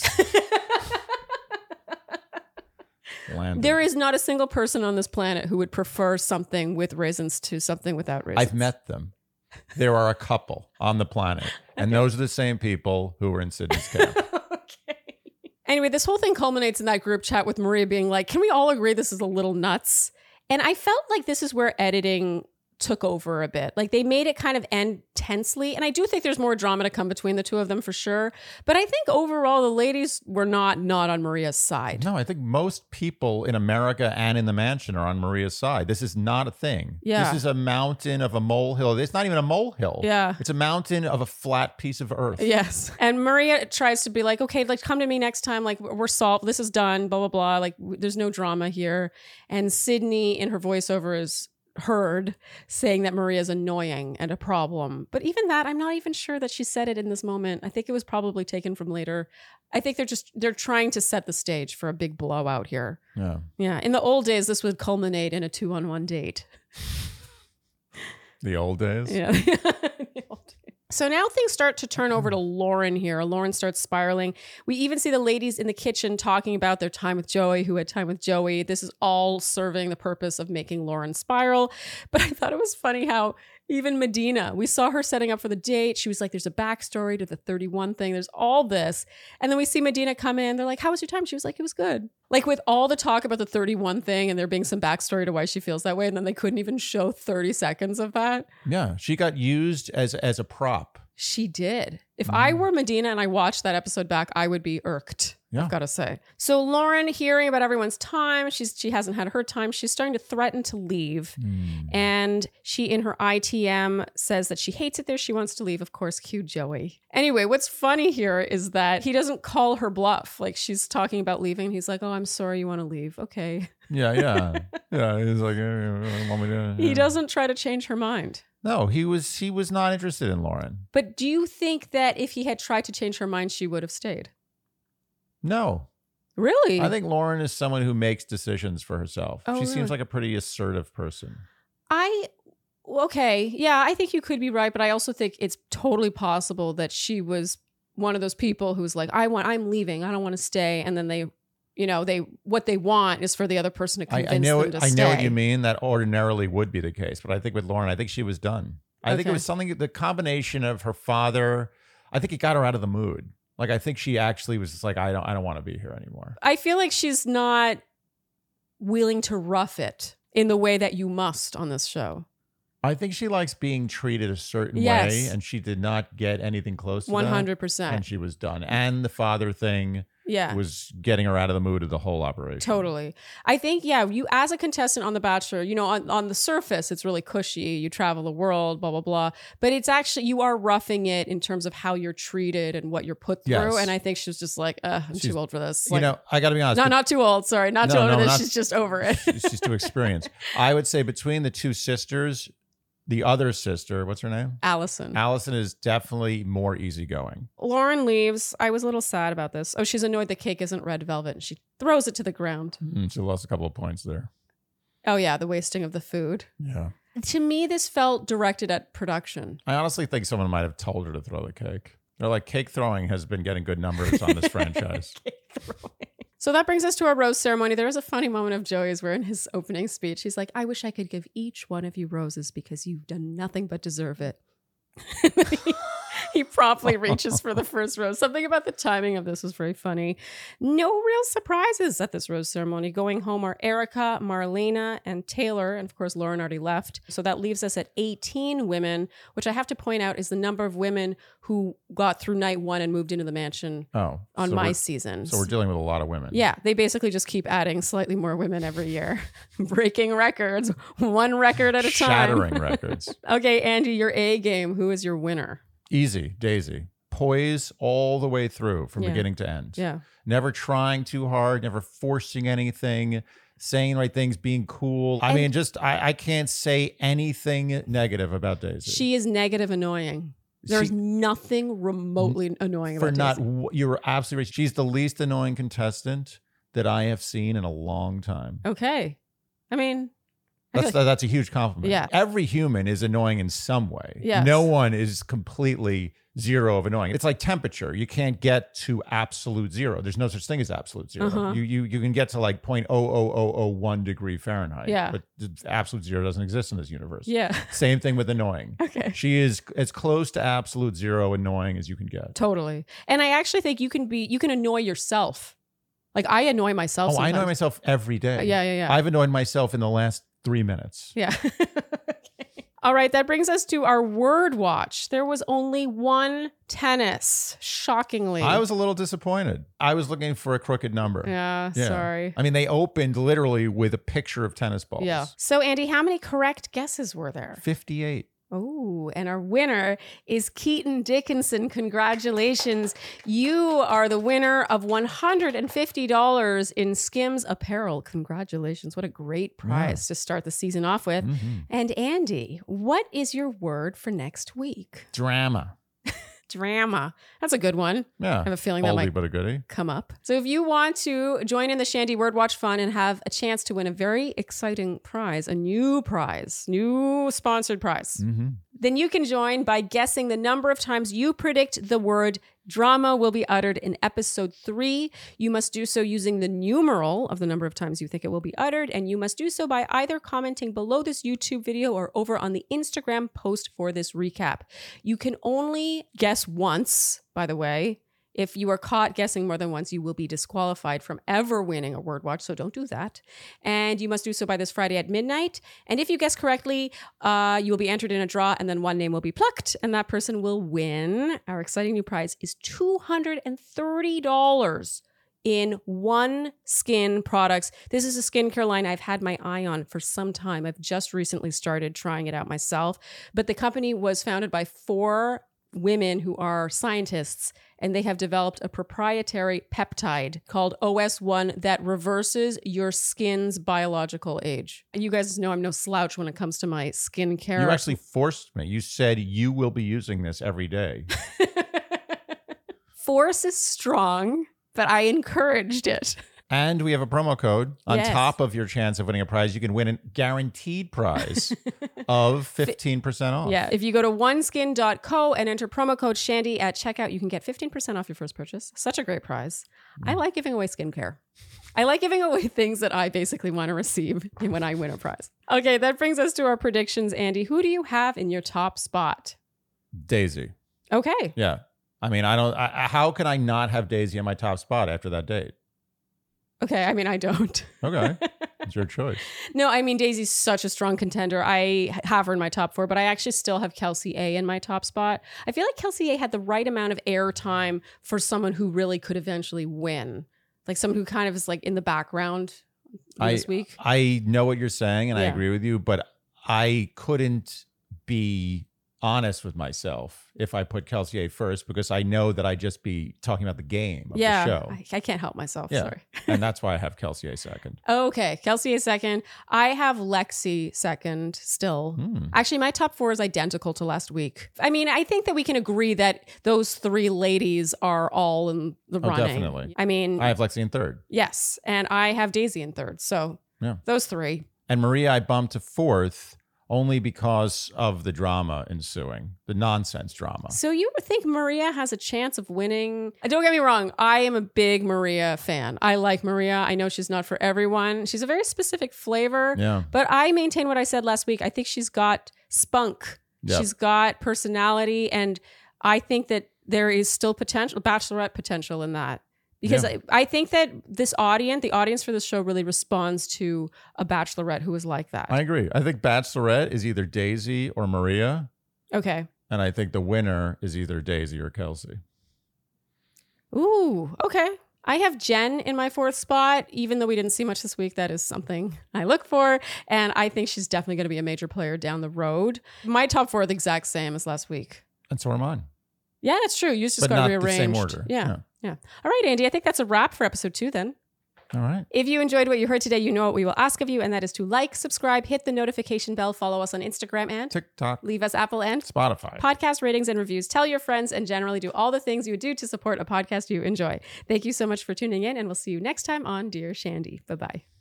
[SPEAKER 2] Landon.
[SPEAKER 1] There is not a single person on this planet who would prefer something with raisins to something without raisins.
[SPEAKER 2] I've met them. There are a couple on the planet, and those are the same people who were in Sydney's camp.
[SPEAKER 1] Okay. Anyway, this whole thing culminates in that group chat with Maria being like, can we all agree this is a little nuts? And I felt like this is where editing took over a bit. Like they made it kind of end tensely. And I do think there's more drama to come between the two of them for sure. But I think overall the ladies were not not on Maria's side.
[SPEAKER 2] No, I think most people in America and in the mansion are on Maria's side. This is not a thing.
[SPEAKER 1] Yeah.
[SPEAKER 2] This is a mountain of a molehill. It's not even a molehill.
[SPEAKER 1] Yeah.
[SPEAKER 2] It's a mountain of a flat piece of earth.
[SPEAKER 1] Yes. And Maria tries to be like, okay, like come to me next time. Like we're solved. This is done, blah, blah, blah. Like w- there's no drama here. And Sydney in her voiceover is heard saying that Maria's annoying and a problem. But even that, I'm not even sure that she said it in this moment. I think it was probably taken from later. I think they're just, they're trying to set the stage for a big blowout here.
[SPEAKER 2] Yeah.
[SPEAKER 1] Yeah. In the old days, this would culminate in a two on one date.
[SPEAKER 2] The old days.
[SPEAKER 1] Yeah. The old days. So now things start to turn over to Lauren here. Lauren starts spiraling. We even see the ladies in the kitchen talking about their time with Joey, who had time with Joey. This is all serving the purpose of making Lauren spiral. But I thought it was funny how even Medina, we saw her setting up for the date. She was like, there's a backstory to the thirty-one thing. There's all this. And then we see Medina come in. They're like, how was your time? She was like, it was good. Like with all the talk about the thirty-one thing and there being some backstory to why she feels that way. And then they couldn't even show thirty seconds of that.
[SPEAKER 2] Yeah. She got used as as a prop.
[SPEAKER 1] She did. If I were Medina and I watched that episode back, I would be irked.
[SPEAKER 2] Yeah.
[SPEAKER 1] I've got to say. So Lauren, hearing about everyone's time, she's she hasn't had her time. She's starting to threaten to leave.
[SPEAKER 2] Mm.
[SPEAKER 1] And she, in her I T M, says that she hates it there. She wants to leave. Of course, cue Joey. Anyway, what's funny here is that he doesn't call her bluff. Like she's talking about leaving. He's like, oh, I'm sorry you want to leave. Okay.
[SPEAKER 2] Yeah, yeah. Yeah. He's like, "Eh, want me to-"
[SPEAKER 1] He
[SPEAKER 2] yeah.
[SPEAKER 1] doesn't try to change her mind.
[SPEAKER 2] No, he was he was not interested in Lauren.
[SPEAKER 1] But do you think that if he had tried to change her mind, she would have stayed?
[SPEAKER 2] No.
[SPEAKER 1] Really?
[SPEAKER 2] I think Lauren is someone who makes decisions for herself.
[SPEAKER 1] Oh,
[SPEAKER 2] she
[SPEAKER 1] really?
[SPEAKER 2] seems like a pretty assertive person.
[SPEAKER 1] I okay, yeah, I think you could be right, but I also think it's totally possible that she was one of those people who's like, I want, I'm leaving, I don't want to stay, and then they, you know, they what they want is for the other person to
[SPEAKER 2] I,
[SPEAKER 1] convince
[SPEAKER 2] I know
[SPEAKER 1] them to
[SPEAKER 2] I
[SPEAKER 1] stay.
[SPEAKER 2] know what you mean. That ordinarily would be the case, but I think with Lauren, I think she was done. I think it
[SPEAKER 1] Okay.
[SPEAKER 2] was something. The combination of her father, I think it got her out of the mood. Like I think she actually was just like, I don't, I don't want to be here anymore.
[SPEAKER 1] I feel like she's not willing to rough it in the way that you must on this show.
[SPEAKER 2] I think she likes being treated a certain
[SPEAKER 1] Yes.
[SPEAKER 2] way, and she did not get anything close to
[SPEAKER 1] One
[SPEAKER 2] that,
[SPEAKER 1] hundred
[SPEAKER 2] and
[SPEAKER 1] percent.
[SPEAKER 2] she was done. And the father thing
[SPEAKER 1] Yeah.
[SPEAKER 2] was getting her out of the mood of the whole operation.
[SPEAKER 1] Totally. I think, yeah, you as a contestant on The Bachelor, you know, on, on the surface, it's really cushy. You travel the world, blah, blah, blah. But it's actually, you are roughing it in terms of how you're treated and what you're put through.
[SPEAKER 2] Yes.
[SPEAKER 1] And I think she's just like, uh, I'm
[SPEAKER 2] She's-
[SPEAKER 1] too old for this.
[SPEAKER 2] You
[SPEAKER 1] Like,
[SPEAKER 2] know, I got to be honest.
[SPEAKER 1] not, not too old. Sorry. Not too
[SPEAKER 2] No,
[SPEAKER 1] old
[SPEAKER 2] no,
[SPEAKER 1] for this.
[SPEAKER 2] not-
[SPEAKER 1] She's just over it.
[SPEAKER 2] she's, she's too experienced. I would say between the two sisters, The other sister, what's her name?
[SPEAKER 1] Allison.
[SPEAKER 2] Allison is definitely more easygoing.
[SPEAKER 1] Lauren leaves. I was a little sad about this. Oh, she's annoyed the cake isn't red velvet, and she throws it to the ground.
[SPEAKER 2] Mm, she lost a couple of points there.
[SPEAKER 1] Oh, yeah, the wasting of the food.
[SPEAKER 2] Yeah.
[SPEAKER 1] To me, this felt directed at production.
[SPEAKER 2] I honestly think someone might have told her to throw the cake. They're like, cake throwing has been getting good numbers on this franchise.
[SPEAKER 1] Cake throwing. So that brings us to our rose ceremony. There was a funny moment of Joey's where in his opening speech, he's like, I wish I could give each one of you roses because you've done nothing but deserve it. he, he promptly reaches for the first rose. Something about the timing of this was very funny. No real surprises at this rose ceremony. Going home are Erica, Marlena, and Taylor. And of course, Lauren already left. So that leaves us at eighteen women, which I have to point out is the number of women who got through night one and moved into the mansion
[SPEAKER 2] oh,
[SPEAKER 1] on
[SPEAKER 2] so
[SPEAKER 1] my
[SPEAKER 2] we're-
[SPEAKER 1] season.
[SPEAKER 2] So we're dealing with a lot of women.
[SPEAKER 1] Yeah, they basically just keep adding slightly more women every year, breaking records, one record at a time.
[SPEAKER 2] Shattering records.
[SPEAKER 1] Okay, Andy, your A game. Who is your winner?
[SPEAKER 2] Easy, Daisy. Poise all the way through from
[SPEAKER 1] Yeah.
[SPEAKER 2] beginning to end.
[SPEAKER 1] Yeah.
[SPEAKER 2] Never trying too hard, never forcing anything, saying the right things, being cool. I
[SPEAKER 1] And-
[SPEAKER 2] mean, just, I, I can't say anything negative about Daisy.
[SPEAKER 1] She is negative annoying. There's
[SPEAKER 2] She-
[SPEAKER 1] nothing remotely annoying
[SPEAKER 2] for
[SPEAKER 1] about
[SPEAKER 2] not,
[SPEAKER 1] Daisy.
[SPEAKER 2] w- you're absolutely right. She's the least annoying contestant that I have seen in a long time.
[SPEAKER 1] Okay. I mean, I
[SPEAKER 2] That's
[SPEAKER 1] feel like-
[SPEAKER 2] that's a huge compliment.
[SPEAKER 1] Yeah.
[SPEAKER 2] Every human is annoying in some way.
[SPEAKER 1] Yes.
[SPEAKER 2] No one is completely zero of annoying. It's like temperature. You can't get to absolute zero. There's no such thing as absolute zero.
[SPEAKER 1] Uh-huh.
[SPEAKER 2] You you you can get to like zero point zero zero zero zero one degree Fahrenheit.
[SPEAKER 1] Yeah.
[SPEAKER 2] But the absolute zero doesn't exist in this universe.
[SPEAKER 1] yeah.
[SPEAKER 2] Same thing with annoying.
[SPEAKER 1] Okay.
[SPEAKER 2] She is as close to absolute zero annoying as you can get.
[SPEAKER 1] Totally. And I actually think you can be, you can annoy yourself. Like I annoy myself.
[SPEAKER 2] Oh, I annoy
[SPEAKER 1] sometimes.
[SPEAKER 2] myself every day.
[SPEAKER 1] Yeah, yeah, yeah.
[SPEAKER 2] I've annoyed myself in the last three minutes.
[SPEAKER 1] Yeah. Okay. All right, that brings us to our word watch. There was only one tennis, shockingly.
[SPEAKER 2] I was a little disappointed. I was looking for a crooked number.
[SPEAKER 1] Yeah,
[SPEAKER 2] Yeah.
[SPEAKER 1] sorry.
[SPEAKER 2] I mean, they opened literally with a picture of tennis balls.
[SPEAKER 1] Yeah. So, Andy, how many correct guesses were there?
[SPEAKER 2] fifty-eight.
[SPEAKER 1] Oh, and our winner is Keaton Dickinson. Congratulations. You are the winner of one hundred fifty dollars in Skims apparel. Congratulations. What a great prize to start the season off with.
[SPEAKER 2] Mhm.
[SPEAKER 1] And Andy, what is your word for next week?
[SPEAKER 2] Drama.
[SPEAKER 1] Drama. That's a good one.
[SPEAKER 2] Yeah.
[SPEAKER 1] I have a feeling that
[SPEAKER 2] Oldie
[SPEAKER 1] might
[SPEAKER 2] but a goodie.
[SPEAKER 1] come up. So if you want to join in the Shandy Word Watch fun and have a chance to win a very exciting prize, a new prize, new sponsored prize,
[SPEAKER 2] Mm-hmm.
[SPEAKER 1] then you can join by guessing the number of times you predict the word drama will be uttered in episode three. You must do so using the numeral of the number of times you think it will be uttered, and you must do so by either commenting below this YouTube video or over on the Instagram post for this recap. You can only guess once, by the way. If you are caught guessing more than once, you will be disqualified from ever winning a word watch, so don't do that. And you must do so by this Friday at midnight. And if you guess correctly, uh, you will be entered in a draw, and then one name will be plucked, and that person will win. Our exciting new prize is two hundred thirty dollars in One Skin products. This is a skincare line I've had my eye on for some time. I've just recently started trying it out myself, but the company was founded by four women who are scientists, and they have developed a proprietary peptide called O S one that reverses your skin's biological age. You guys know I'm no slouch when it comes to my skincare.
[SPEAKER 2] You actually forced me. You said you will be using this every day.
[SPEAKER 1] Force is strong, but I encouraged it.
[SPEAKER 2] And we have a promo code on
[SPEAKER 1] Yes.
[SPEAKER 2] top of your chance of winning a prize. You can win a guaranteed prize of fifteen percent off.
[SPEAKER 1] Yeah, if you go to one skin dot co and enter promo code Shandy at checkout, you can get fifteen percent off your first purchase. Such a great prize. I like giving away skincare. I like giving away things that I basically want to receive when I win a prize. Okay, that brings us to our predictions. Andy, who do you have in your top spot?
[SPEAKER 2] Daisy.
[SPEAKER 1] Okay.
[SPEAKER 2] Yeah. I mean, I don't, I, I- how can I not have Daisy in my top spot after that date?
[SPEAKER 1] Okay, I mean, I don't.
[SPEAKER 2] Okay. It's your choice.
[SPEAKER 1] No, I mean, Daisy's such a strong contender. I have her in my top four, but I actually still have Kelsey A in my top spot. I feel like Kelsey A had the right amount of airtime for someone who really could eventually win. Like someone who kind of is like in the background
[SPEAKER 2] I,
[SPEAKER 1] this week.
[SPEAKER 2] I know what you're saying, and I
[SPEAKER 1] Yeah.
[SPEAKER 2] agree with you, but I couldn't be honest with myself if I put Kelsey A first, because I know that I'd just be talking about the game of
[SPEAKER 1] yeah,
[SPEAKER 2] the show.
[SPEAKER 1] I, I can't help myself.
[SPEAKER 2] Yeah.
[SPEAKER 1] Sorry.
[SPEAKER 2] And that's why I have Kelsey A second.
[SPEAKER 1] Okay, Kelsey A second. I have Lexi second still.
[SPEAKER 2] Hmm.
[SPEAKER 1] Actually, my top four is identical to last week. I mean, I think that we can agree that those three ladies are all in the
[SPEAKER 2] Oh,
[SPEAKER 1] running.
[SPEAKER 2] definitely.
[SPEAKER 1] I mean,
[SPEAKER 2] I have Lexi in third.
[SPEAKER 1] yes, and I have Daisy in third. So
[SPEAKER 2] Yeah.
[SPEAKER 1] those three.
[SPEAKER 2] And Maria, I bumped to fourth only because of the drama ensuing, the nonsense drama.
[SPEAKER 1] So you think Maria has a chance of winning? Don't get me wrong. I am a big Maria fan. I like Maria. I know she's not for everyone. She's a very specific flavor.
[SPEAKER 2] Yeah.
[SPEAKER 1] But I maintain what I said last week. I think she's got spunk.
[SPEAKER 2] Yep.
[SPEAKER 1] She's got personality. And I think that there is still potential, bachelorette potential in that. Because
[SPEAKER 2] Yeah.
[SPEAKER 1] I, I think that this audience, the audience for this show really responds to a bachelorette who is like that.
[SPEAKER 2] I agree. I think Bachelorette is either Daisy or Maria.
[SPEAKER 1] Okay.
[SPEAKER 2] And I think the winner is either Daisy or Kelsey.
[SPEAKER 1] Ooh, okay. I have Jen in my fourth spot, even though we didn't see much this week. That is something I look for. And I think she's definitely going to be a major player down the road. My top four are the exact same as last week.
[SPEAKER 2] And so are mine.
[SPEAKER 1] Yeah, that's true. You just
[SPEAKER 2] But
[SPEAKER 1] got
[SPEAKER 2] not the
[SPEAKER 1] rearranged.
[SPEAKER 2] same order.
[SPEAKER 1] Yeah,
[SPEAKER 2] Yeah.
[SPEAKER 1] yeah. All right, Andy. I think that's a wrap for episode two then.
[SPEAKER 2] All right.
[SPEAKER 1] If you enjoyed what you heard today, you know what we will ask of you, and that is to like, subscribe, hit the notification bell, follow us on Instagram, and
[SPEAKER 2] TikTok,
[SPEAKER 1] leave us Apple and
[SPEAKER 2] Spotify.
[SPEAKER 1] podcast ratings and reviews. Tell your friends and generally do all the things you would do to support a podcast you enjoy. Thank you so much for tuning in, and we'll see you next time on Dear Shandy. Bye-bye.